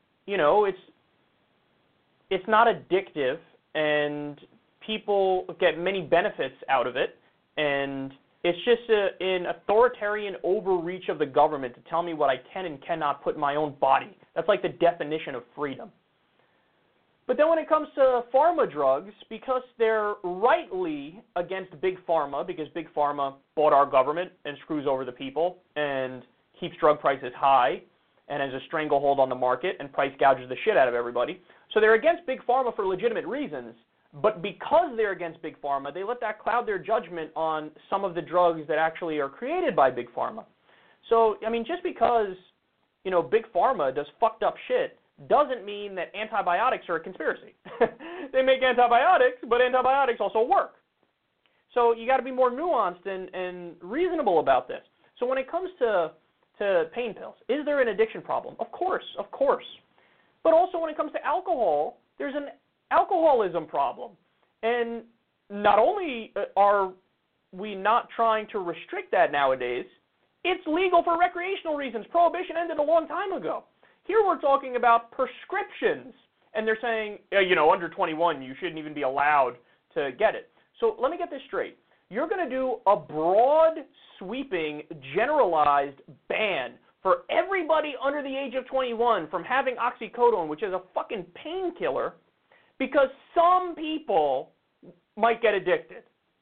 it's not addictive, and people get many benefits out of it, and it's just an authoritarian overreach of the government to tell me what I can and cannot put in my own body. That's like the definition of freedom. But then when it comes to pharma drugs, because they're rightly against Big Pharma, because Big Pharma bought our government and screws over the people and keeps drug prices high and has a stranglehold on the market and price gouges the shit out of everybody. So they're against Big Pharma for legitimate reasons, but because they're against Big Pharma, they let that cloud their judgment on some of the drugs that actually are created by Big Pharma. So, I mean, just because, Big Pharma does fucked up shit doesn't mean that antibiotics are a conspiracy. They make antibiotics, but antibiotics also work. So you got to be more nuanced and reasonable about this. So when it comes to pain pills, is there an addiction problem? Of course. But also when it comes to alcohol, there's an alcoholism problem. And not only are we not trying to restrict that nowadays, it's legal for recreational reasons. Prohibition ended a long time ago. Here we're talking about prescriptions, and they're saying, under 21, you shouldn't even be allowed to get it. So let me get this straight. You're going to do a broad, sweeping, generalized ban for everybody under the age of 21 from having oxycodone, which is a fucking painkiller, because some people might get addicted.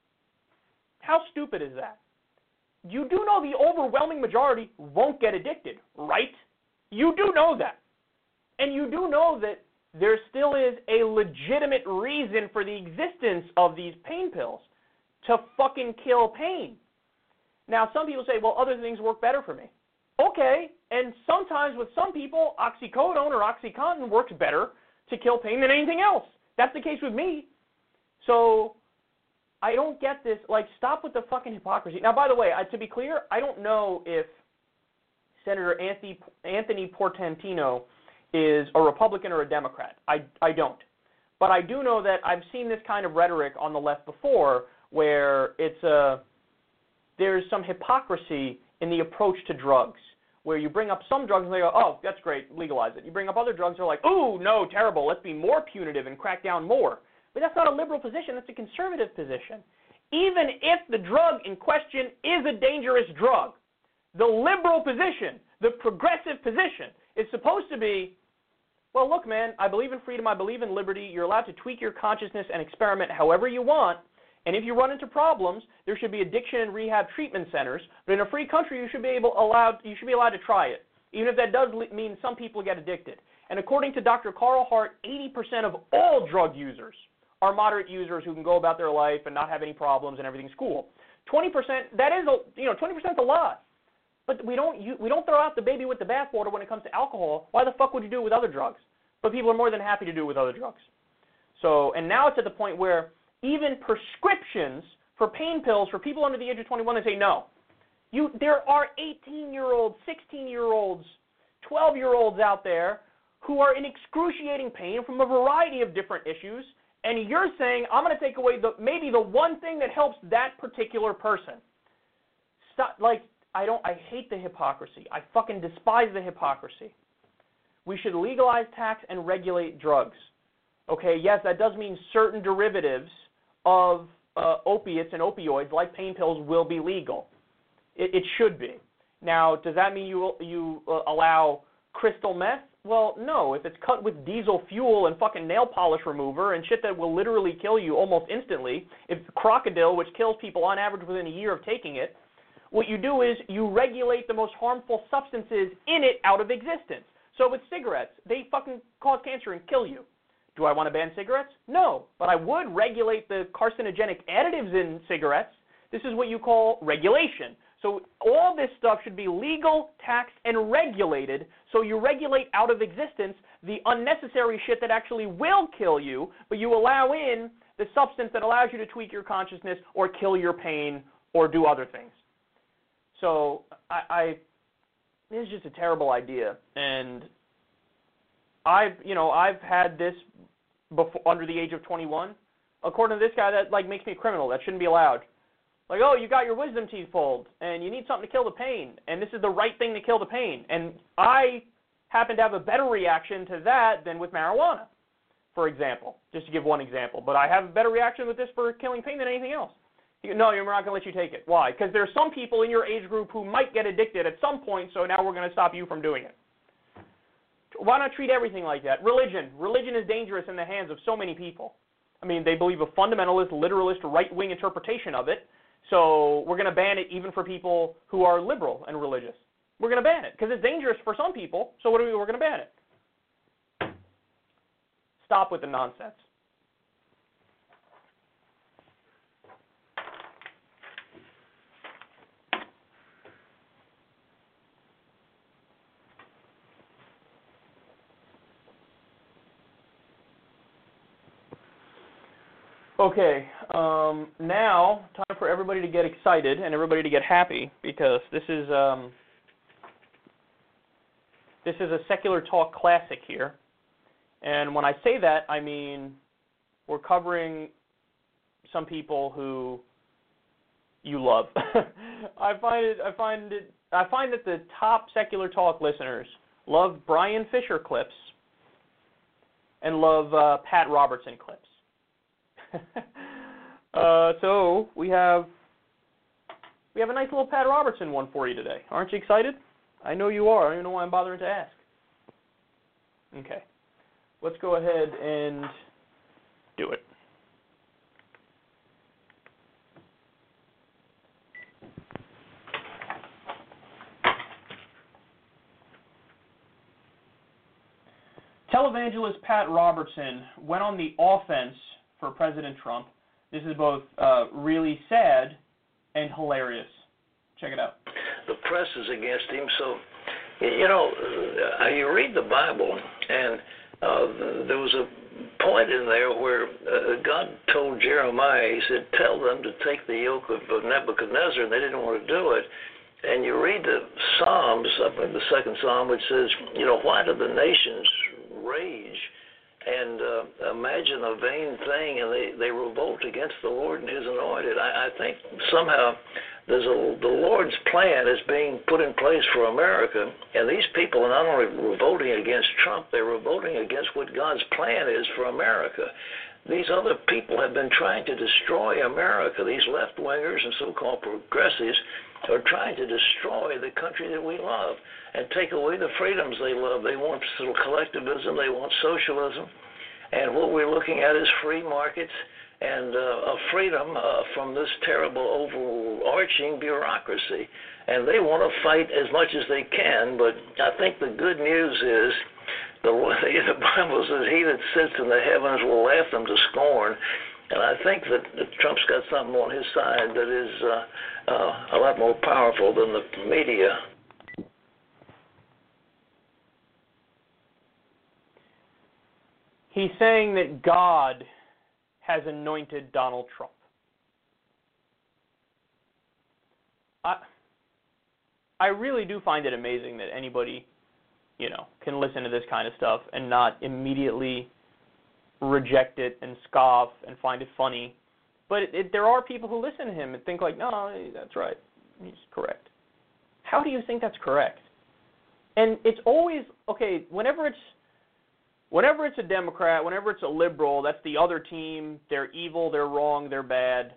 How stupid is that? You do know the overwhelming majority won't get addicted, right? You do know that. And you do know that there still is a legitimate reason for the existence of these pain pills, to fucking kill pain. Now, some people say, well, other things work better for me. Okay, and sometimes with some people, oxycodone or OxyContin works better to kill pain than anything else. That's the case with me. So I don't get this. Stop with the fucking hypocrisy. Now, by the way, to be clear, I don't know if Senator Anthony Portantino is a Republican or a Democrat. I don't. But I do know that I've seen this kind of rhetoric on the left before, where there's some hypocrisy in the approach to drugs, where you bring up some drugs and they go, oh, that's great, legalize it. You bring up other drugs, they're like, ooh, no, terrible, let's be more punitive and crack down more. But that's not a liberal position, that's a conservative position. Even if the drug in question is a dangerous drug, the liberal position, the progressive position, is supposed to be, well, look, man, I believe in freedom, I believe in liberty, you're allowed to tweak your consciousness and experiment however you want, and if you run into problems, there should be addiction and rehab treatment centers, but in a free country, you should be allowed to try it, even if that does mean some people get addicted. And according to Dr. Carl Hart, 80% of all drug users are moderate users who can go about their life and not have any problems and everything's cool. 20%, 20% a lot. But we don't throw out the baby with the bathwater when it comes to alcohol. Why the fuck would you do it with other drugs? But people are more than happy to do it with other drugs. So, and now it's at the point where even prescriptions for pain pills for people under the age of 21, they say no. There are 18-year-olds, 16-year-olds, 12-year-olds out there who are in excruciating pain from a variety of different issues, and you're saying, I'm going to take away maybe the one thing that helps that particular person. Stop, I hate the hypocrisy. I fucking despise the hypocrisy. We should legalize, tax, and regulate drugs. Okay, yes, that does mean certain derivatives of opiates and opioids, like pain pills, will be legal. It should be. Now, does that mean you allow crystal meth? Well, no. If it's cut with diesel fuel and fucking nail polish remover and shit that will literally kill you almost instantly, if crocodile, which kills people on average within a year of taking it, what you do is you regulate the most harmful substances in it out of existence. So with cigarettes, they fucking cause cancer and kill you. Do I want to ban cigarettes? No, but I would regulate the carcinogenic additives in cigarettes. This is what you call regulation. So all this stuff should be legal, taxed, and regulated, so you regulate out of existence the unnecessary shit that actually will kill you, but you allow in the substance that allows you to tweak your consciousness or kill your pain or do other things. So this is just a terrible idea, and I've had this before, under the age of 21. According to this guy, that makes me a criminal. That shouldn't be allowed. Oh, you got your wisdom teeth pulled, and you need something to kill the pain, and this is the right thing to kill the pain. And I happen to have a better reaction to that than with marijuana, for example, just to give one example. But I have a better reaction with this for killing pain than anything else. No, we're not going to let you take it. Why? Because there are some people in your age group who might get addicted at some point, so now we're going to stop you from doing it. Why not treat everything like that? Religion is dangerous in the hands of so many people. I mean, they believe a fundamentalist, literalist, right-wing interpretation of it, so we're going to ban it even for people who are liberal and religious. We're going to ban it because it's dangerous for some people, so we're going to ban it. Stop with the nonsense. Okay, now time for everybody to get excited and everybody to get happy because this is a secular talk classic here. And when I say that, I mean we're covering some people who you love. I find that the top secular talk listeners love Brian Fisher clips and love Pat Robertson clips. So we have a nice little Pat Robertson one for you today. Aren't you excited? I know you are. I don't even know why I'm bothering to ask. Okay. Let's go ahead and do it. Televangelist Pat Robertson went on the offense for President Trump. This is both really sad and hilarious. Check it out. The press is against him, so, you read the Bible, and there was a point in there where God told Jeremiah, he said, tell them to take the yoke of Nebuchadnezzar, and they didn't want to do it. And you read the Psalms, up in the second Psalm, which says, why do the nations rage and imagine a vain thing, and they revolt against the Lord and His anointed? I think somehow the Lord's plan is being put in place for America, and these people are not only revolting against Trump, they're revolting against what God's plan is for America. These other people have been trying to destroy America. These left-wingers and so-called progressives are trying to destroy the country that we love and take away the freedoms they love. They want collectivism. They want socialism. And what we're looking at is free markets and a freedom from this terrible overarching bureaucracy. And they want to fight as much as they can, but I think the good news is the Bible says, he that sits in the heavens will laugh them to scorn. And I think that Trump's got something on his side that is a lot more powerful than the media. He's saying that God has anointed Donald Trump. I really do find it amazing that anybody, can listen to this kind of stuff and not immediately reject it and scoff and find it funny. But there are people who listen to him and think like, no, that's right. He's correct. How do you think that's correct? And it's always, okay, whenever it's a Democrat, whenever it's a liberal, that's the other team. They're evil, they're wrong, they're bad,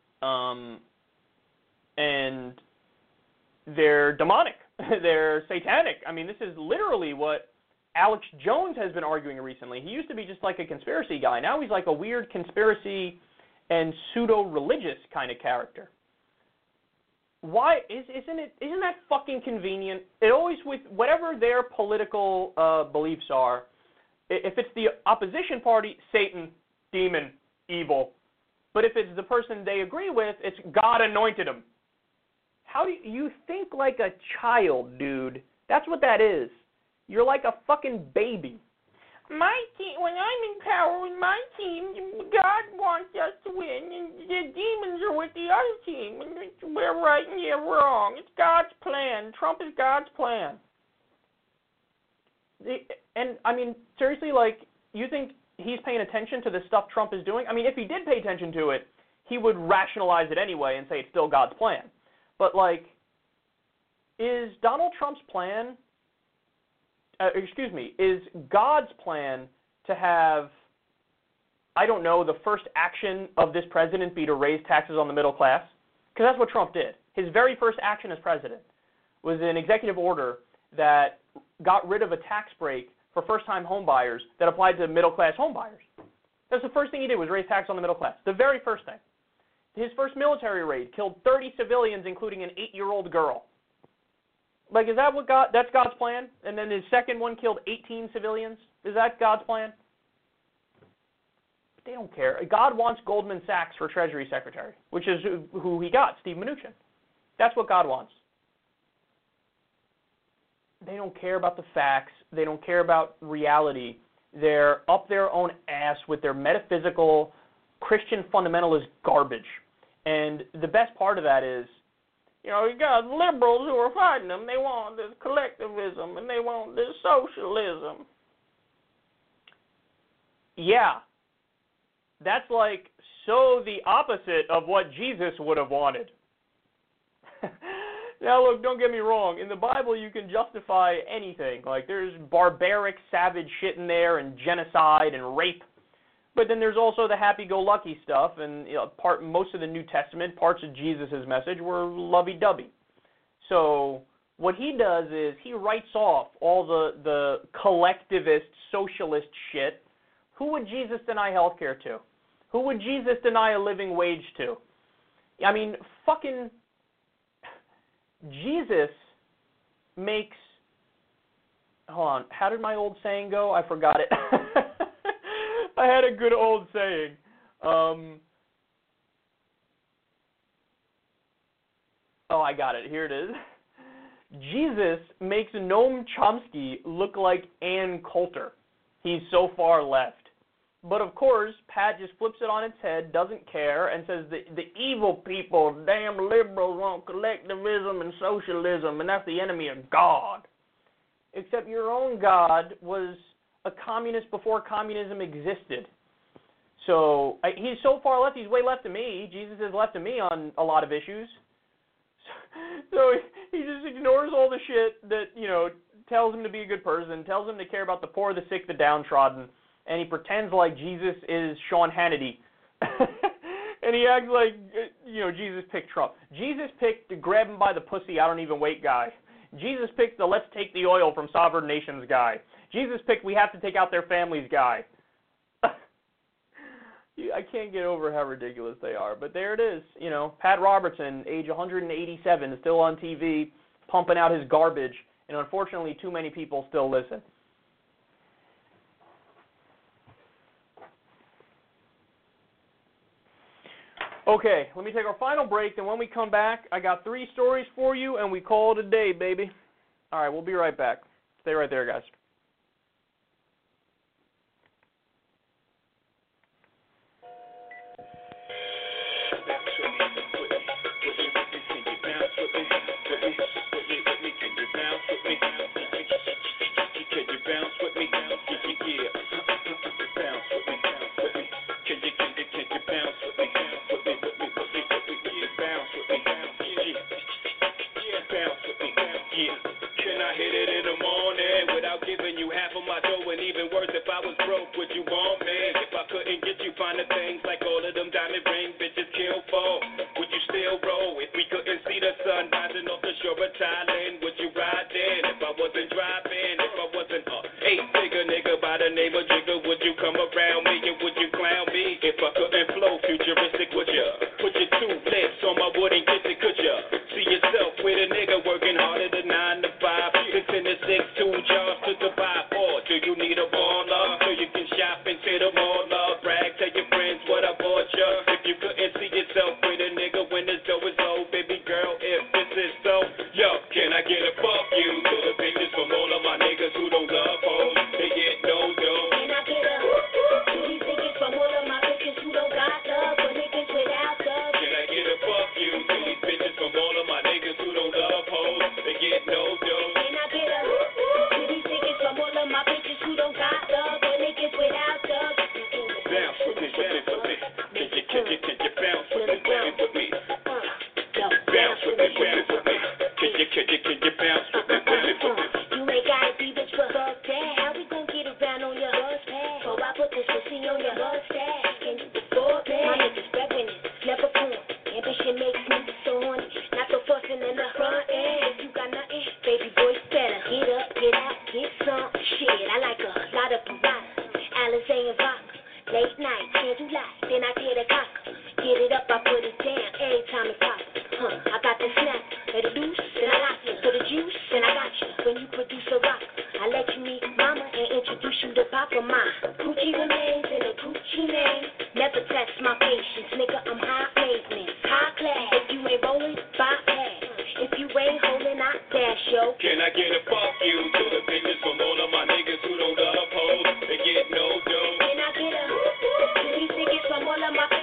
and they're demonic. They're satanic. I mean, this is literally what Alex Jones has been arguing recently. He used to be just like a conspiracy guy. Now he's like a weird conspiracy and pseudo-religious kind of character. Why isn't that fucking convenient? It always, with whatever their political beliefs are, if it's the opposition party, Satan, demon, evil. But if it's the person they agree with, it's God anointed him. How do you think like a child, dude? That's what that is. You're like a fucking baby. My team, when I'm in power with my team, God wants us to win, and the demons are with the other team. And we're right and you're wrong. It's God's plan. Trump is God's plan. And, I mean, seriously, like, you think he's paying attention to the stuff Trump is doing? I mean, if he did pay attention to it, he would rationalize it anyway and say it's still God's plan. But, like, is Donald Trump's plan, is God's plan to have, I don't know, the first action of this president be to raise taxes on the middle class? Because that's what Trump did. His very first action as president was an executive order that got rid of a tax break for first-time home buyers that applied to middle-class home buyers. That's the first thing he did, was raise tax on the middle class. The very first thing. His first military raid killed 30 civilians, including an 8-year-old girl. Like, is that what that's God's plan? And then his second one killed 18 civilians? Is that God's plan? They don't care. God wants Goldman Sachs for Treasury Secretary, which is who he got, Steve Mnuchin. That's what God wants. They don't care about the facts. They don't care about reality. They're up their own ass with their metaphysical Christian fundamentalist garbage. And the best part of that is, you got liberals who are fighting them. They want this collectivism and they want this socialism. Yeah, that's like so the opposite of what Jesus would have wanted. Now, look, don't get me wrong. In the Bible, you can justify anything. Like, there's barbaric, savage shit in there, and genocide and rape. But then there's also the happy-go-lucky stuff, and most of the New Testament, parts of Jesus' message were lovey-dovey. So what he does is he writes off all the collectivist, socialist shit. Who would Jesus deny health care to? Who would Jesus deny a living wage to? I mean, fucking Jesus makes... Hold on. How did my old saying go? I forgot it. I had a good old saying. Oh, I got it. Here it is. Jesus makes Noam Chomsky look like Ann Coulter. He's so far left. But of course, Pat just flips it on its head, doesn't care, and says the evil people, damn liberals, want collectivism and socialism, and that's the enemy of God. Except your own God was a communist before communism existed. So he's so far left, he's way left of me. Jesus is left of me on a lot of issues. So he just ignores all the shit that, tells him to be a good person, tells him to care about the poor, the sick, the downtrodden, and he pretends like Jesus is Sean Hannity. And he acts like, Jesus picked Trump. Jesus picked the grab him by the pussy, I don't even wait guy. Jesus picked the let's take the oil from sovereign nations guy. Jesus picked we have to take out their families guy. I can't get over how ridiculous they are, but there it is. Pat Robertson, age 187, is still on TV, pumping out his garbage, and unfortunately too many people still listen. Okay, let me take our final break, then when we come back, I got 3 stories for you, and we call it a day, baby. All right, we'll be right back. Stay right there, guys. Can I get a fuck you to the bitches from all of my niggas who don't love hoes? They get no dough. Can I get a to these niggas from all of my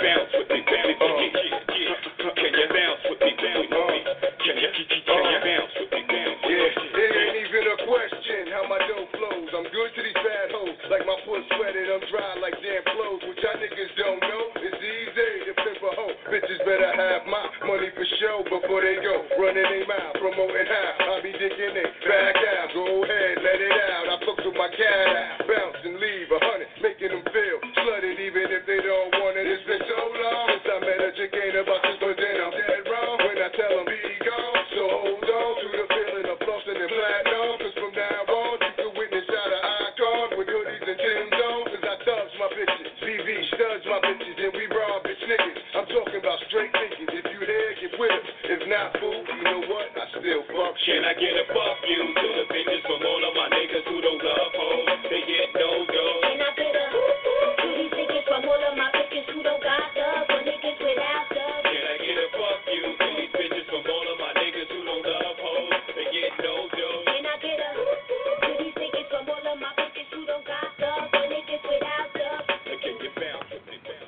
bounce with me, bounce? Can you bounce with me, bounce? Can you bounce with me, bounce? Yeah, it ain't even a question how my dough flows. I'm good to these bad hoes, like my foot sweated, I'm dry like damn clothes. What y'all niggas don't know, it's easy to pimp a hoe. Bitches better have my money for show before they go running their mouth, promoting how I be digging it back out. Go ahead, let it out. I fuck with my cat out, bounce and leave 100, making them feel flooded even if they don't want it. It's been so long since I met a chick ain't about to, but then I'm dead wrong when I tell them be gone. So hold on to the feeling of flossing and platinum, cause from now on you can witness how the icon with hoodies and Tim's on. Cause I thugs my bitches, BV studs my bitches, and we rob bitch niggas. I'm talking about straight niggas. If you here, get with us. If not, fool, you know what? I still fuck shit. Can I get a fuck you to the bitches from all of my niggas who don't love hoes? They get no dough. Can I get a to these niggas from all of my bitches who don't got love for niggas without love? Can I get a fuck you to these bitches from all of my niggas who don't love hoes? They get no dough. Can I get a to these niggas from all of my bitches who don't got love for niggas without love? Can you bounce with me, bounce?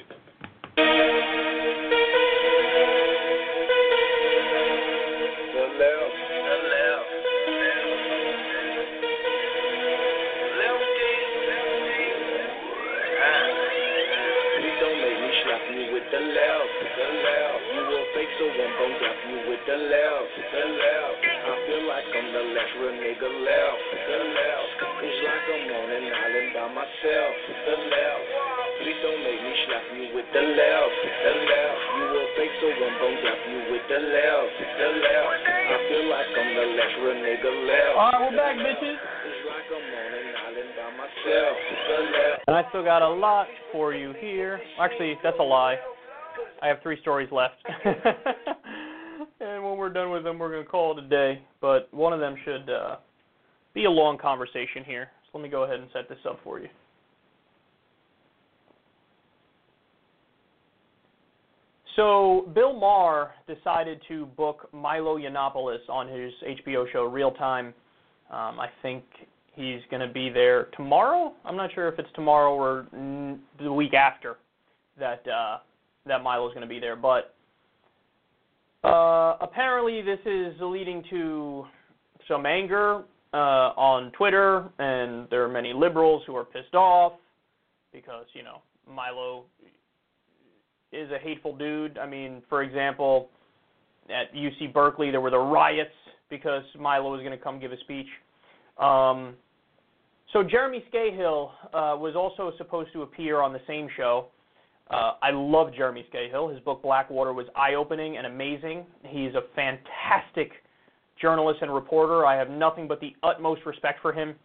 The left. You a fake, so I'm gon' drop you with the left. I feel like I'm the last real nigga left. It's like I'm on an island by myself. Please don't make me slap you with the left. You a fake, so I'm gon' drop you with the left. I feel like I'm the last real nigga left. All right, we're back, bitches. It's like I'm on an island by myself. And I still got a lot for you here. Actually, that's a lie. I have 3 stories left. And when we're done with them, we're going to call it a day. But one of them should be a long conversation here. So let me go ahead and set this up for you. So Bill Maher decided to book Milo Yiannopoulos on his HBO show Real Time. I think he's going to be there tomorrow. I'm not sure if it's tomorrow or the week after that Milo's going to be there. But apparently this is leading to some anger on Twitter, and there are many liberals who are pissed off because, you know, Milo is a hateful dude. I mean, for example, at UC Berkeley there were the riots because Milo was going to come give a speech. So Jeremy Scahill was also supposed to appear on the same show. I love Jeremy Scahill. His book Blackwater was eye-opening and amazing. He's a fantastic journalist and reporter. I have nothing but the utmost respect for him.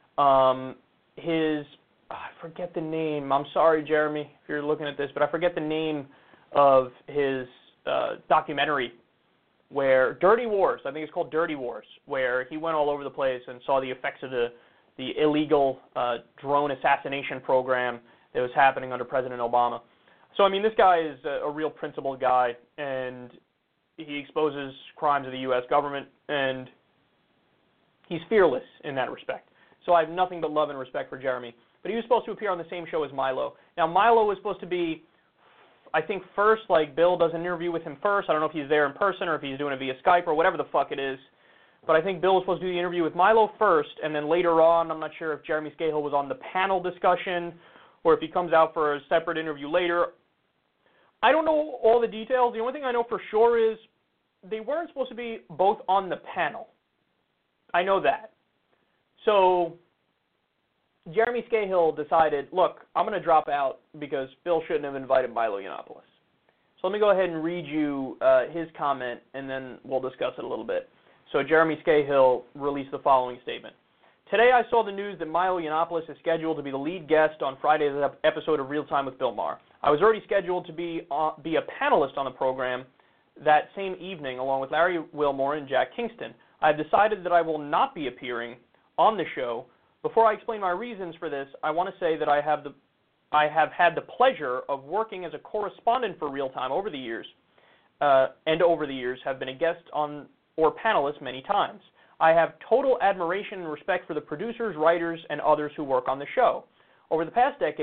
I forget the name. I'm sorry, Jeremy, if you're looking at this, but I forget the name of his documentary where Dirty Wars, I think it's called Dirty Wars, where he went all over the place and saw the effects of the illegal drone assassination program that was happening under President Obama. So, I mean, this guy is a real principled guy, and he exposes crimes of the U.S. government, and he's fearless in that respect. So I have nothing but love and respect for Jeremy. But he was supposed to appear on the same show as Milo. Now, Milo was supposed to be, I think, first, like Bill does an interview with him first. I don't know if he's there in person or if he's doing it via Skype or whatever the fuck it is. But I think Bill was supposed to do the interview with Milo first, and then later on, I'm not sure if Jeremy Scahill was on the panel discussion or if he comes out for a separate interview later. I don't know all the details. The only thing I know for sure is they weren't supposed to be both on the panel. I know that. So Jeremy Scahill decided, look, I'm going to drop out because Bill shouldn't have invited Milo Yiannopoulos. So let me go ahead and read you his comment, and then we'll discuss it a little bit. So Jeremy Scahill released the following statement. Today I saw the news that Milo Yiannopoulos is scheduled to be the lead guest on Friday's episode of Real Time with Bill Maher. I was already scheduled to be a panelist on the program that same evening along with Larry Wilmore and Jack Kingston. I have decided that I will not be appearing on the show. Before I explain my reasons for this, I want to say that I have had the pleasure of working as a correspondent for Real Time over the years, and over the years have been a guest on or panelist many times. I have total admiration and respect for the producers, writers, and others who work on the show. Over the past decade,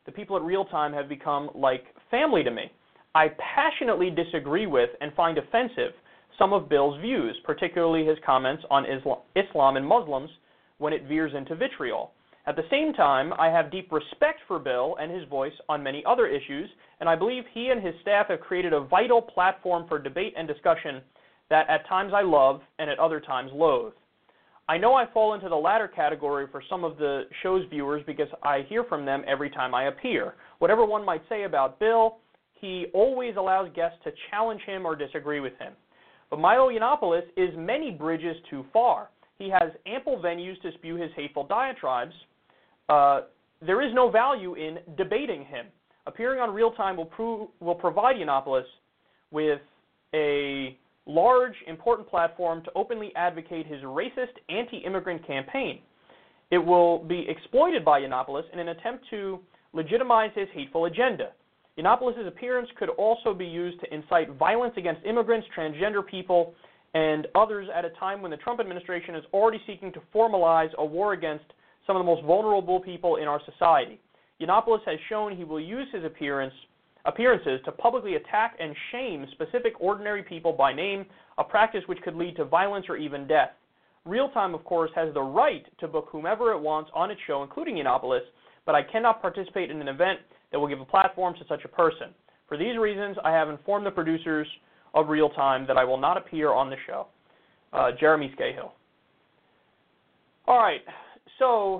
The people at Real Time have become like family to me. I passionately disagree with and find offensive some of Bill's views, particularly his comments on Islam and Muslims when it veers into vitriol. At the same time, I have deep respect for Bill and his voice on many other issues, and I believe he and his staff have created a vital platform for debate and discussion that at times I love and at other times loathe. I know I fall into the latter category for some of the show's viewers because I hear from them every time I appear. Whatever one might say about Bill, he always allows guests to challenge him or disagree with him. But Milo Yiannopoulos is many bridges too far. He has ample venues to spew his hateful diatribes. There is no value in debating him. Appearing on Real Time will provide Yiannopoulos with a large, important platform to openly advocate his racist, anti-immigrant campaign. It will be exploited by Yiannopoulos in an attempt to legitimize his hateful agenda. Yiannopoulos' appearance could also be used to incite violence against immigrants, transgender people, and others at a time when the Trump administration is already seeking to formalize a war against some of the most vulnerable people in our society. Yiannopoulos has shown he will use his appearances to publicly attack and shame specific ordinary people by name, a practice which could lead to violence or even death. Real Time, of course, has the right to book whomever it wants on its show, including Yiannopoulos, but I cannot participate in an event that will give a platform to such a person. For these reasons, I have informed the producers of Real Time that I will not appear on the show. Jeremy Scahill. All right, so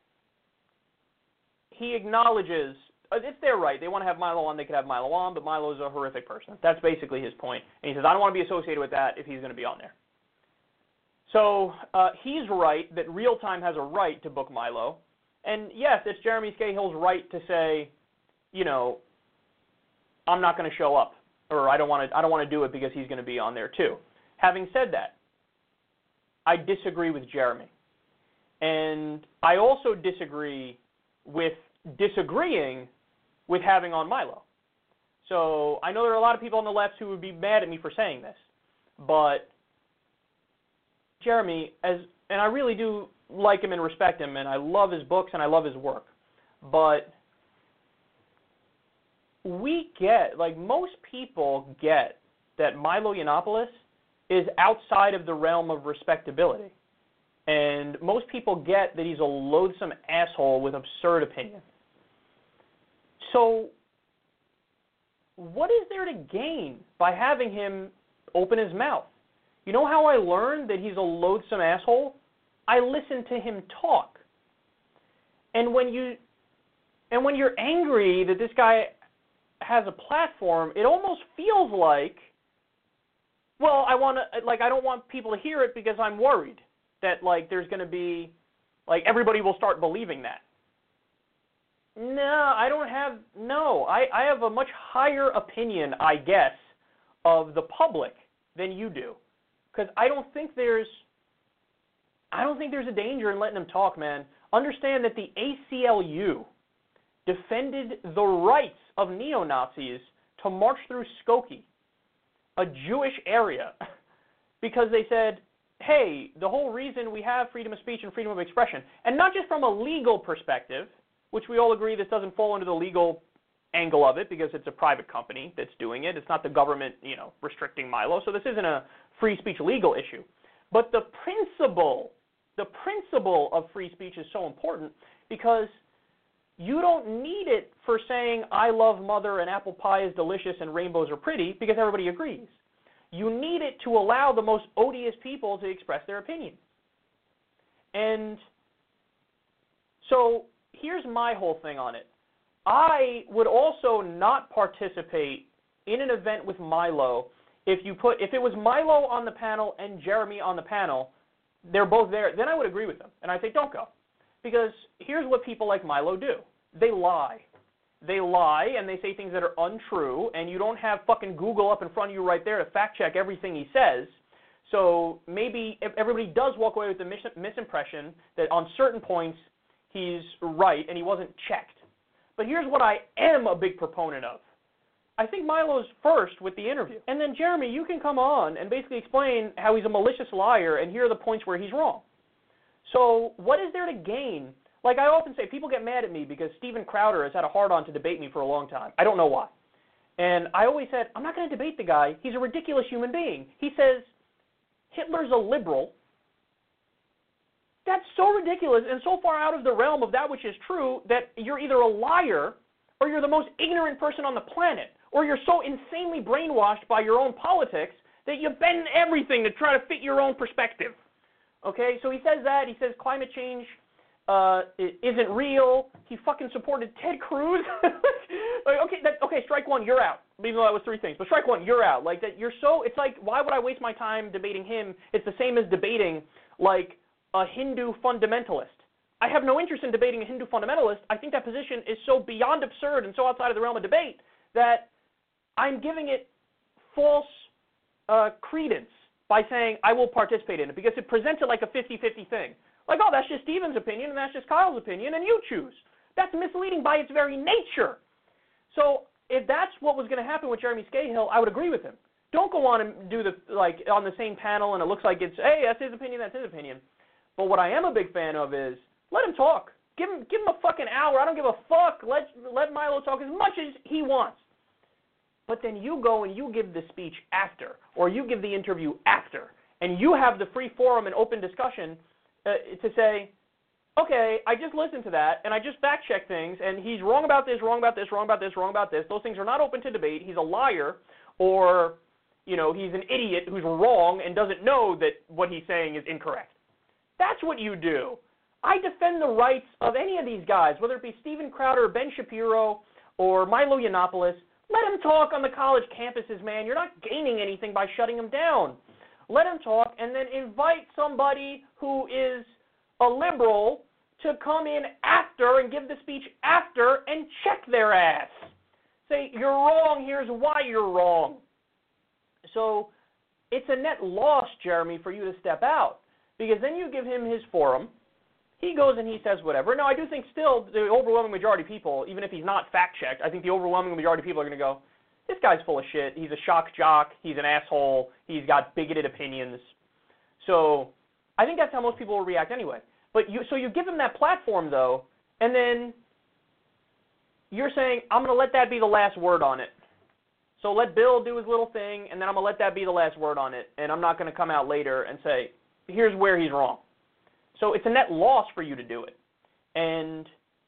he acknowledges, it's their right. They want to have Milo on, they could have Milo on, but Milo's a horrific person. That's basically his point. And he says, I don't want to be associated with that if he's going to be on there. So he's right that Real Time has a right to book Milo. And yes, it's Jeremy Scahill's right to say, you know, I'm not going to show up, or I don't want to do it because he's going to be on there too. Having said that, I disagree with Jeremy. And I also disagree with disagreeing with having on Milo. So I know there are a lot of people on the left who would be mad at me for saying this, but Jeremy, and I really do like him and respect him, and I love his books and I love his work, but we get, like most people get, that Milo Yiannopoulos is outside of the realm of respectability. And most people get that he's a loathsome asshole with absurd opinions. So what is there to gain by having him open his mouth? You know how I learned that he's a loathsome asshole? I listened to him talk. And when you're angry that this guy has a platform, it almost feels like, well, I don't want people to hear it because I'm worried that, like, there's going to be, like, everybody will start believing that. No, I have a much higher opinion, I guess, of the public than you do. Because I don't think there's a danger in letting him talk, man. Understand that the ACLU defended the rights of neo-Nazis to march through Skokie, a Jewish area, because they said, hey, the whole reason we have freedom of speech and freedom of expression, and not just from a legal perspective, which we all agree this doesn't fall into the legal angle of it because it's a private company that's doing it. It's not the government, restricting Milo, so this isn't a free speech legal issue. But the principle of free speech is so important because you don't need it for saying, I love mother and apple pie is delicious and rainbows are pretty, because everybody agrees. You need it to allow the most odious people to express their opinion. And so here's my whole thing on it. I would also not participate in an event with Milo if it was Milo on the panel and Jeremy on the panel, they're both there, then I would agree with them. And I'd say, don't go. Because here's what people like Milo do. They lie. They lie and they say things that are untrue, and you don't have fucking Google up in front of you right there to fact check everything he says. So maybe if everybody does walk away with the misimpression that on certain points he's right and he wasn't checked. But here's what I am a big proponent of. I think Milo's first with the interview. And then, Jeremy, you can come on and basically explain how he's a malicious liar, and here are the points where he's wrong. So what is there to gain Like I often say, people get mad at me because Steven Crowder has had a hard-on to debate me for a long time. I don't know why. And I always said, I'm not going to debate the guy. He's a ridiculous human being. He says, Hitler's a liberal. That's so ridiculous and so far out of the realm of that which is true that you're either a liar or you're the most ignorant person on the planet, or you're so insanely brainwashed by your own politics that you bend everything to try to fit your own perspective. Okay, so he says that. He says climate change isn't real. He fucking supported Ted Cruz. Okay, strike one, you're out. Even though that was three things, but strike one, you're out. Like that, you're so. It's like, why would I waste my time debating him? It's the same as debating like a Hindu fundamentalist. I have no interest in debating a Hindu fundamentalist. I think that position is so beyond absurd and so outside of the realm of debate that I'm giving it false credence by saying I will participate in it because it presents it like a 50-50 thing. Like, oh, that's just Steven's opinion and that's just Kyle's opinion and you choose. That's misleading by its very nature. So if that's what was going to happen with Jeremy Scahill, I would agree with him. Don't go on and do on the same panel and it looks like it's, hey, that's his opinion, that's his opinion. But what I am a big fan of is let him talk. Give him a fucking hour. I don't give a fuck. Let Milo talk as much as he wants. But then you go and you give the speech after, or you give the interview after, and you have the free forum and open discussion to say, okay, I just listened to that, and I just fact-checked things, and he's wrong about this, wrong about this, wrong about this, wrong about this. Those things are not open to debate. He's a liar, or, he's an idiot who's wrong and doesn't know that what he's saying is incorrect. That's what you do. I defend the rights of any of these guys, whether it be Steven Crowder, Ben Shapiro, or Milo Yiannopoulos. Let him talk on the college campuses, man. You're not gaining anything by shutting him down. Let him talk, and then invite somebody who is a liberal to come in after and give the speech after and check their ass. Say, you're wrong, here's why you're wrong. So it's a net loss, Jeremy, for you to step out, because then you give him his forum. He goes and he says whatever. Now, I do think still the overwhelming majority of people, even if he's not fact-checked, I think the overwhelming majority of people are going to go, this guy's full of shit. He's a shock jock. He's an asshole. He's got bigoted opinions. So I think that's how most people will react anyway. But so you give him that platform, though, and then you're saying, I'm going to let that be the last word on it. So let Bill do his little thing, and then I'm going to let that be the last word on it, and I'm not going to come out later and say, here's where he's wrong. So it's a net loss for you to do it. And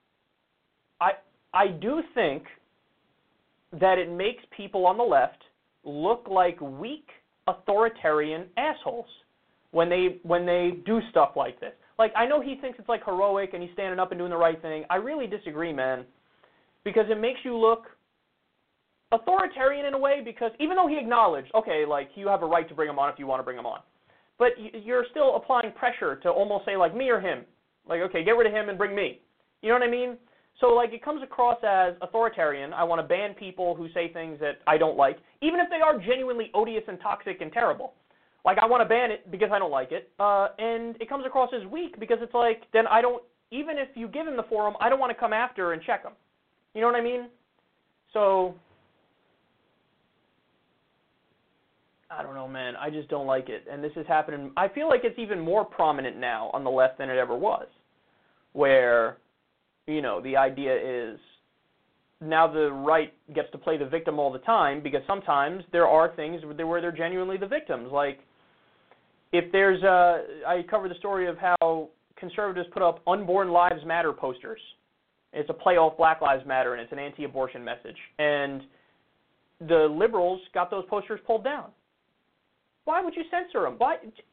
I do think that it makes people on the left look like weak, authoritarian assholes when they do stuff like this. Like, I know he thinks it's like heroic and he's standing up and doing the right thing. I really disagree, man, because it makes you look authoritarian in a way, because even though he acknowledged, okay, like, you have a right to bring him on if you want to bring him on, but you're still applying pressure to almost say, like, me or him. Like, okay, get rid of him and bring me. You know what I mean? So, like, it comes across as authoritarian. I want to ban people who say things that I don't like, even if they are genuinely odious and toxic and terrible. Like, I want to ban it because I don't like it. And it comes across as weak because it's like, then I don't, even if you give him the forum, I don't want to come after and check him. You know what I mean? So I don't know, man. I just don't like it. And this is happening. I feel like it's even more prominent now on the left than it ever was, where, the idea is now the right gets to play the victim all the time, because sometimes there are things where they're genuinely the victims. Like, if there's I covered the story of how conservatives put up Unborn Lives Matter posters. It's a play off Black Lives Matter, and it's an anti-abortion message. And the liberals got those posters pulled down. Why would you censor them?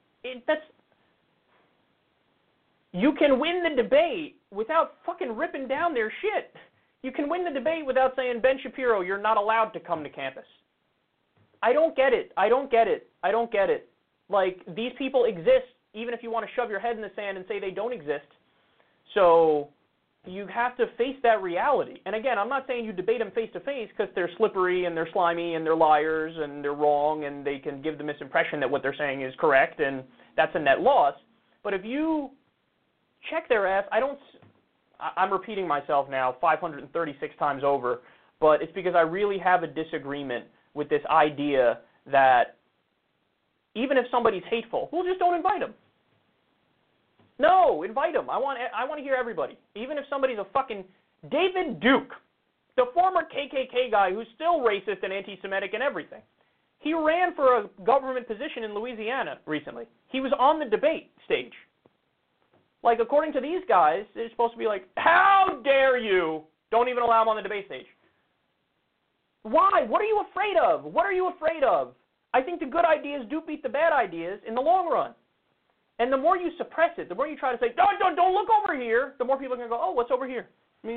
You can win the debate without fucking ripping down their shit. You can win the debate without saying, Ben Shapiro, you're not allowed to come to campus. I don't get it. Like, these people exist, even if you want to shove your head in the sand and say they don't exist. So you have to face that reality. And again, I'm not saying you debate them face to face, because they're slippery and they're slimy and they're liars and they're wrong and they can give the misimpression that what they're saying is correct, and that's a net loss. But if you check their ass, I'm repeating myself now 536 times over, but it's because I really have a disagreement with this idea that even if somebody's hateful, well, just don't invite them. No, invite them. I want to hear everybody. Even if somebody's a fucking David Duke, the former KKK guy who's still racist and anti-Semitic and everything. He ran for a government position in Louisiana recently. He was on the debate stage. Like, according to these guys, they're supposed to be like, how dare you? Don't even allow him on the debate stage. Why? What are you afraid of? What are you afraid of? I think the good ideas do beat the bad ideas in the long run. And the more you suppress it, the more you try to say, don't look over here, the more people are going to go, oh, what's over here?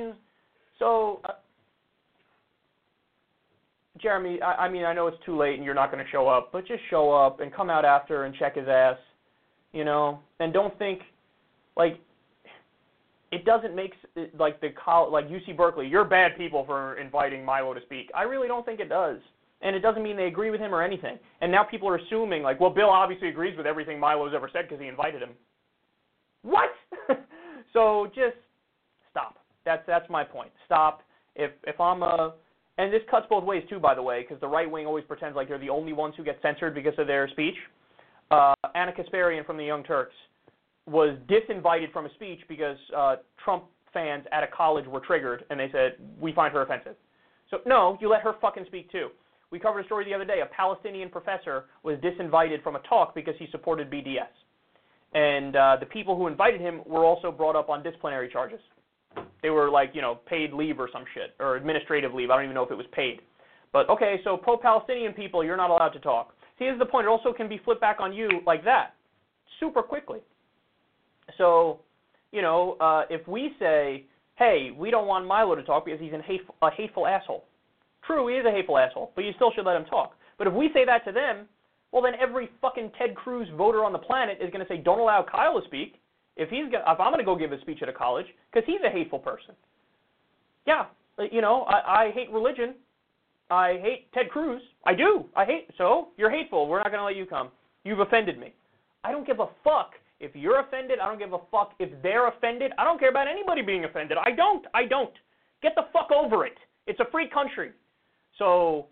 Jeremy, I know it's too late and you're not going to show up, but just show up and come out after and check his ass, and don't think, like, it doesn't make, like, like UC Berkeley, you're bad people for inviting Milo to speak. I really don't think it does. And it doesn't mean they agree with him or anything. And now people are assuming, like, well, Bill obviously agrees with everything Milo's ever said because he invited him. What? So just stop. That's my point. Stop. If I'm and this cuts both ways too, by the way, because the right wing always pretends like they're the only ones who get censored because of their speech. Anna Kasparian from the Young Turks was disinvited from a speech because Trump fans at a college were triggered, and they said, we find her offensive. So, no, you let her fucking speak too. We covered a story the other day. A Palestinian professor was disinvited from a talk because he supported BDS. And the people who invited him were also brought up on disciplinary charges. They were like, paid leave or some shit, or administrative leave. I don't even know if it was paid. But, okay, so pro-Palestinian people, you're not allowed to talk. See, here's the point. It also can be flipped back on you like that, super quickly. So, if we say, hey, we don't want Milo to talk because he's a hateful asshole. True, he is a hateful asshole, but you still should let him talk. But if we say that to them, well, then every fucking Ted Cruz voter on the planet is going to say, don't allow Kyle to speak if I'm going to go give a speech at a college because he's a hateful person. Yeah, I hate religion. I hate Ted Cruz. I do. So you're hateful. We're not going to let you come. You've offended me. I don't give a fuck if you're offended. I don't give a fuck if they're offended. I don't care about anybody being offended. I don't. Get the fuck over it. It's a free country. So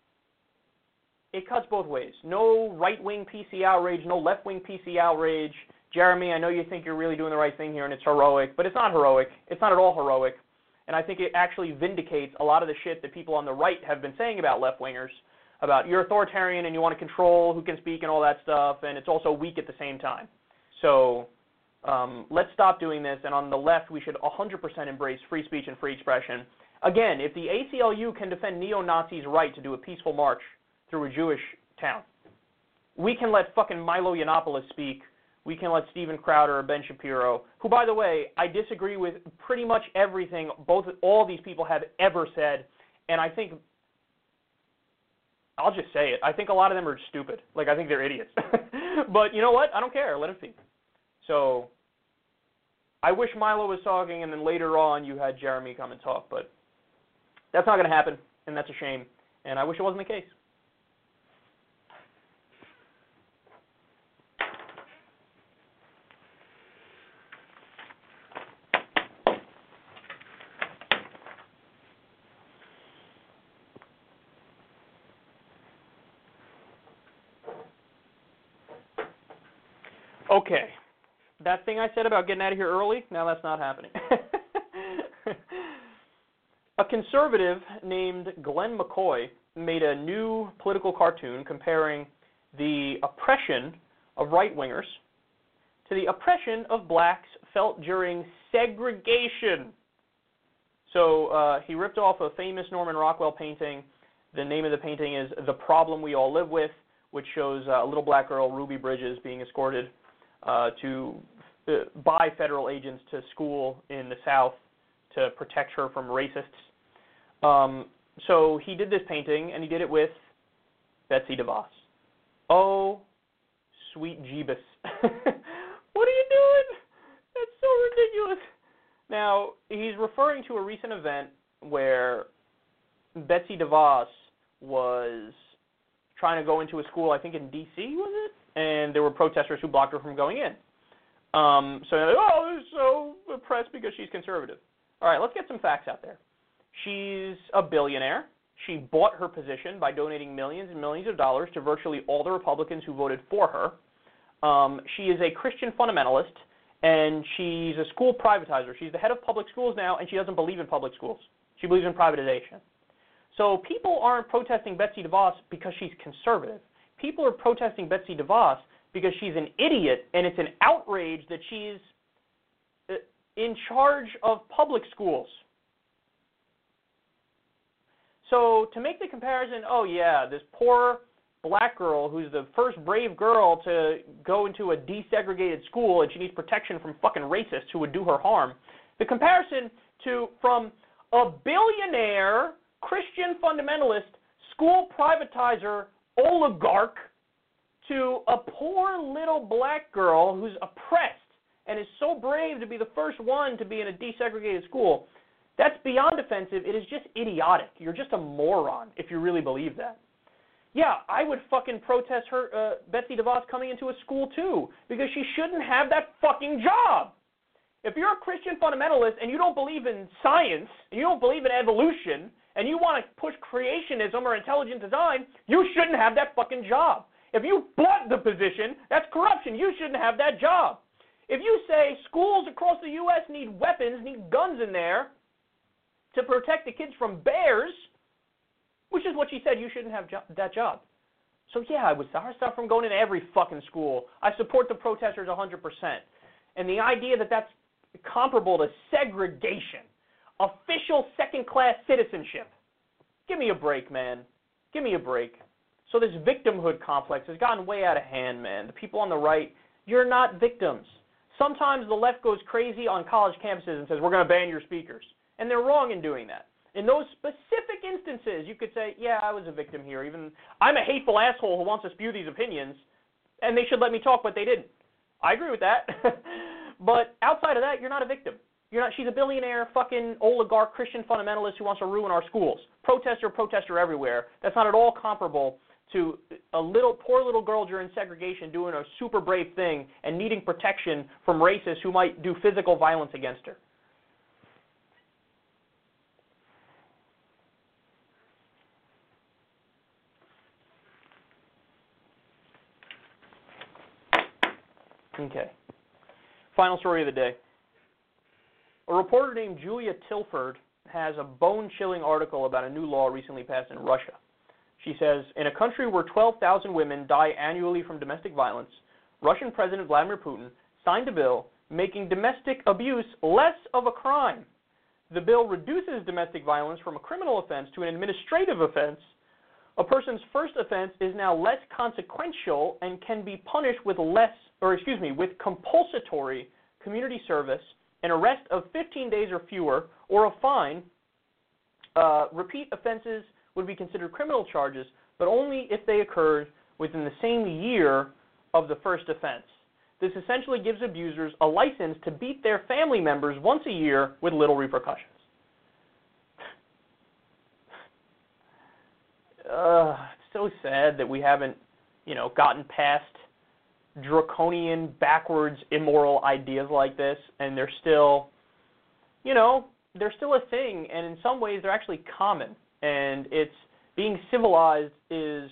it cuts both ways. No right-wing PC outrage, no left-wing PC outrage. Jeremy, I know you think you're really doing the right thing here and it's heroic, but it's not heroic. It's not at all heroic. And I think it actually vindicates a lot of the shit that people on the right have been saying about left-wingers, about you're authoritarian and you want to control who can speak and all that stuff, and it's also weak at the same time. So let's stop doing this, and on the left we should 100% embrace free speech and free expression. Again, if the ACLU can defend neo-Nazis' right to do a peaceful march through a Jewish town, we can let fucking Milo Yiannopoulos speak. We can let Steven Crowder or Ben Shapiro, who, by the way, I disagree with pretty much everything all these people have ever said, and I think, I'll just say it, I think a lot of them are stupid. Like, I think they're idiots. But you know what? I don't care. Let them speak. So I wish Milo was talking, and then later on you had Jeremy come and talk, but that's not going to happen, and that's a shame, and I wish it wasn't the case. Okay, that thing I said about getting out of here early, now that's not happening. A conservative named Glenn McCoy made a new political cartoon comparing the oppression of right-wingers to the oppression of blacks felt during segregation. So he ripped off a famous Norman Rockwell painting. The name of the painting is The Problem We All Live With, which shows a little black girl, Ruby Bridges, being escorted by federal agents to school in the South to protect her from racists. So he did this painting, and he did it with Betsy DeVos. Oh, sweet Jeebus. What are you doing? That's so ridiculous. Now, he's referring to a recent event where Betsy DeVos was trying to go into a school, I think in D.C., was it? And there were protesters who blocked her from going in. So they're like, oh, they're so oppressed because she's conservative. All right, let's get some facts out there. She's a billionaire. She bought her position by donating millions and millions of dollars to virtually all the Republicans who voted for her. She is a Christian fundamentalist, and she's a school privatizer. She's the head of public schools now, and she doesn't believe in public schools. She believes in privatization. So people aren't protesting Betsy DeVos because she's conservative. People are protesting Betsy DeVos because she's an idiot, and it's an outrage that she's in charge of public schools. So to make the comparison, oh yeah, this poor black girl who's the first brave girl to go into a desegregated school and she needs protection from fucking racists who would do her harm. The comparison from a billionaire Christian fundamentalist school privatizer oligarch to a poor little black girl who's oppressed and is so brave to be the first one to be in a desegregated school, that's beyond offensive. It is just idiotic. You're just a moron if you really believe that. Yeah, I would fucking protest her, Betsy DeVos coming into a school too, because she shouldn't have that fucking job. If you're a Christian fundamentalist and you don't believe in science, and you don't believe in evolution, and you want to push creationism or intelligent design, you shouldn't have that fucking job. If you bought the position, that's corruption. You shouldn't have that job. If you say schools across the U.S. need weapons, need guns in there to protect the kids from bears, which is what she said, you shouldn't have that job. So yeah, I would stop from going into every fucking school. I support the protesters 100%. And the idea that that's comparable to segregation, official second-class citizenship. Give me a break, man. Give me a break. So this victimhood complex has gotten way out of hand, man. The people on the right, you're not victims. Sometimes the left goes crazy on college campuses and says, we're going to ban your speakers. And they're wrong in doing that. In those specific instances, you could say, yeah, I was a victim here. Even I'm a hateful asshole who wants to spew these opinions, and they should let me talk, but they didn't. I agree with that. But outside of that, you're not a victim. You're not. She's a billionaire, fucking oligarch, Christian fundamentalist who wants to ruin our schools. Protester everywhere. That's not at all comparable to a poor little girl during segregation doing a super brave thing and needing protection from racists who might do physical violence against her. Okay. Final story of the day. A reporter named Julia Tilford has a bone-chilling article about a new law recently passed in Russia. She says, in a country where 12,000 women die annually from domestic violence, Russian President Vladimir Putin signed a bill making domestic abuse less of a crime. The bill reduces domestic violence from a criminal offense to an administrative offense. A person's first offense is now less consequential and can be punished with with compulsory community service, an arrest of 15 days or fewer, or a fine. Repeat offenses would be considered criminal charges, but only if they occurred within the same year of the first offense. This essentially gives abusers a license to beat their family members once a year with little repercussions. It's so sad that we haven't, gotten past draconian, backwards, immoral ideas like this, and they're still, they're still a thing, and in some ways they're actually common, and it's being civilized is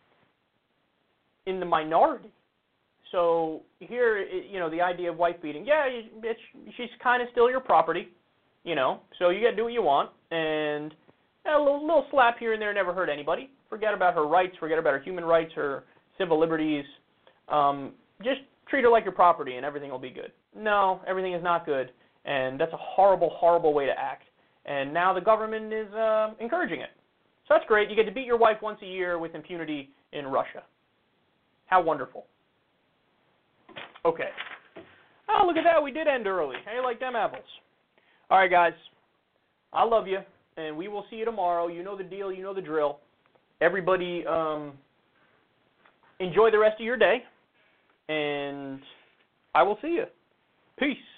in the minority. So here, the idea of wife beating, yeah, she's kind of still your property, so you got to do what you want, and a little slap here and there never hurt anybody. Forget about her rights, forget about her human rights, her civil liberties. Just treat her like your property and everything will be good. No, everything is not good, and that's a horrible, horrible way to act. And now the government is encouraging it. So that's great. You get to beat your wife once a year with impunity in Russia. How wonderful. Okay. Oh, look at that. We did end early. How you like them apples? All right, guys. I love you, and we will see you tomorrow. You know the deal. You know the drill. Everybody enjoy the rest of your day, and I will see you. Peace.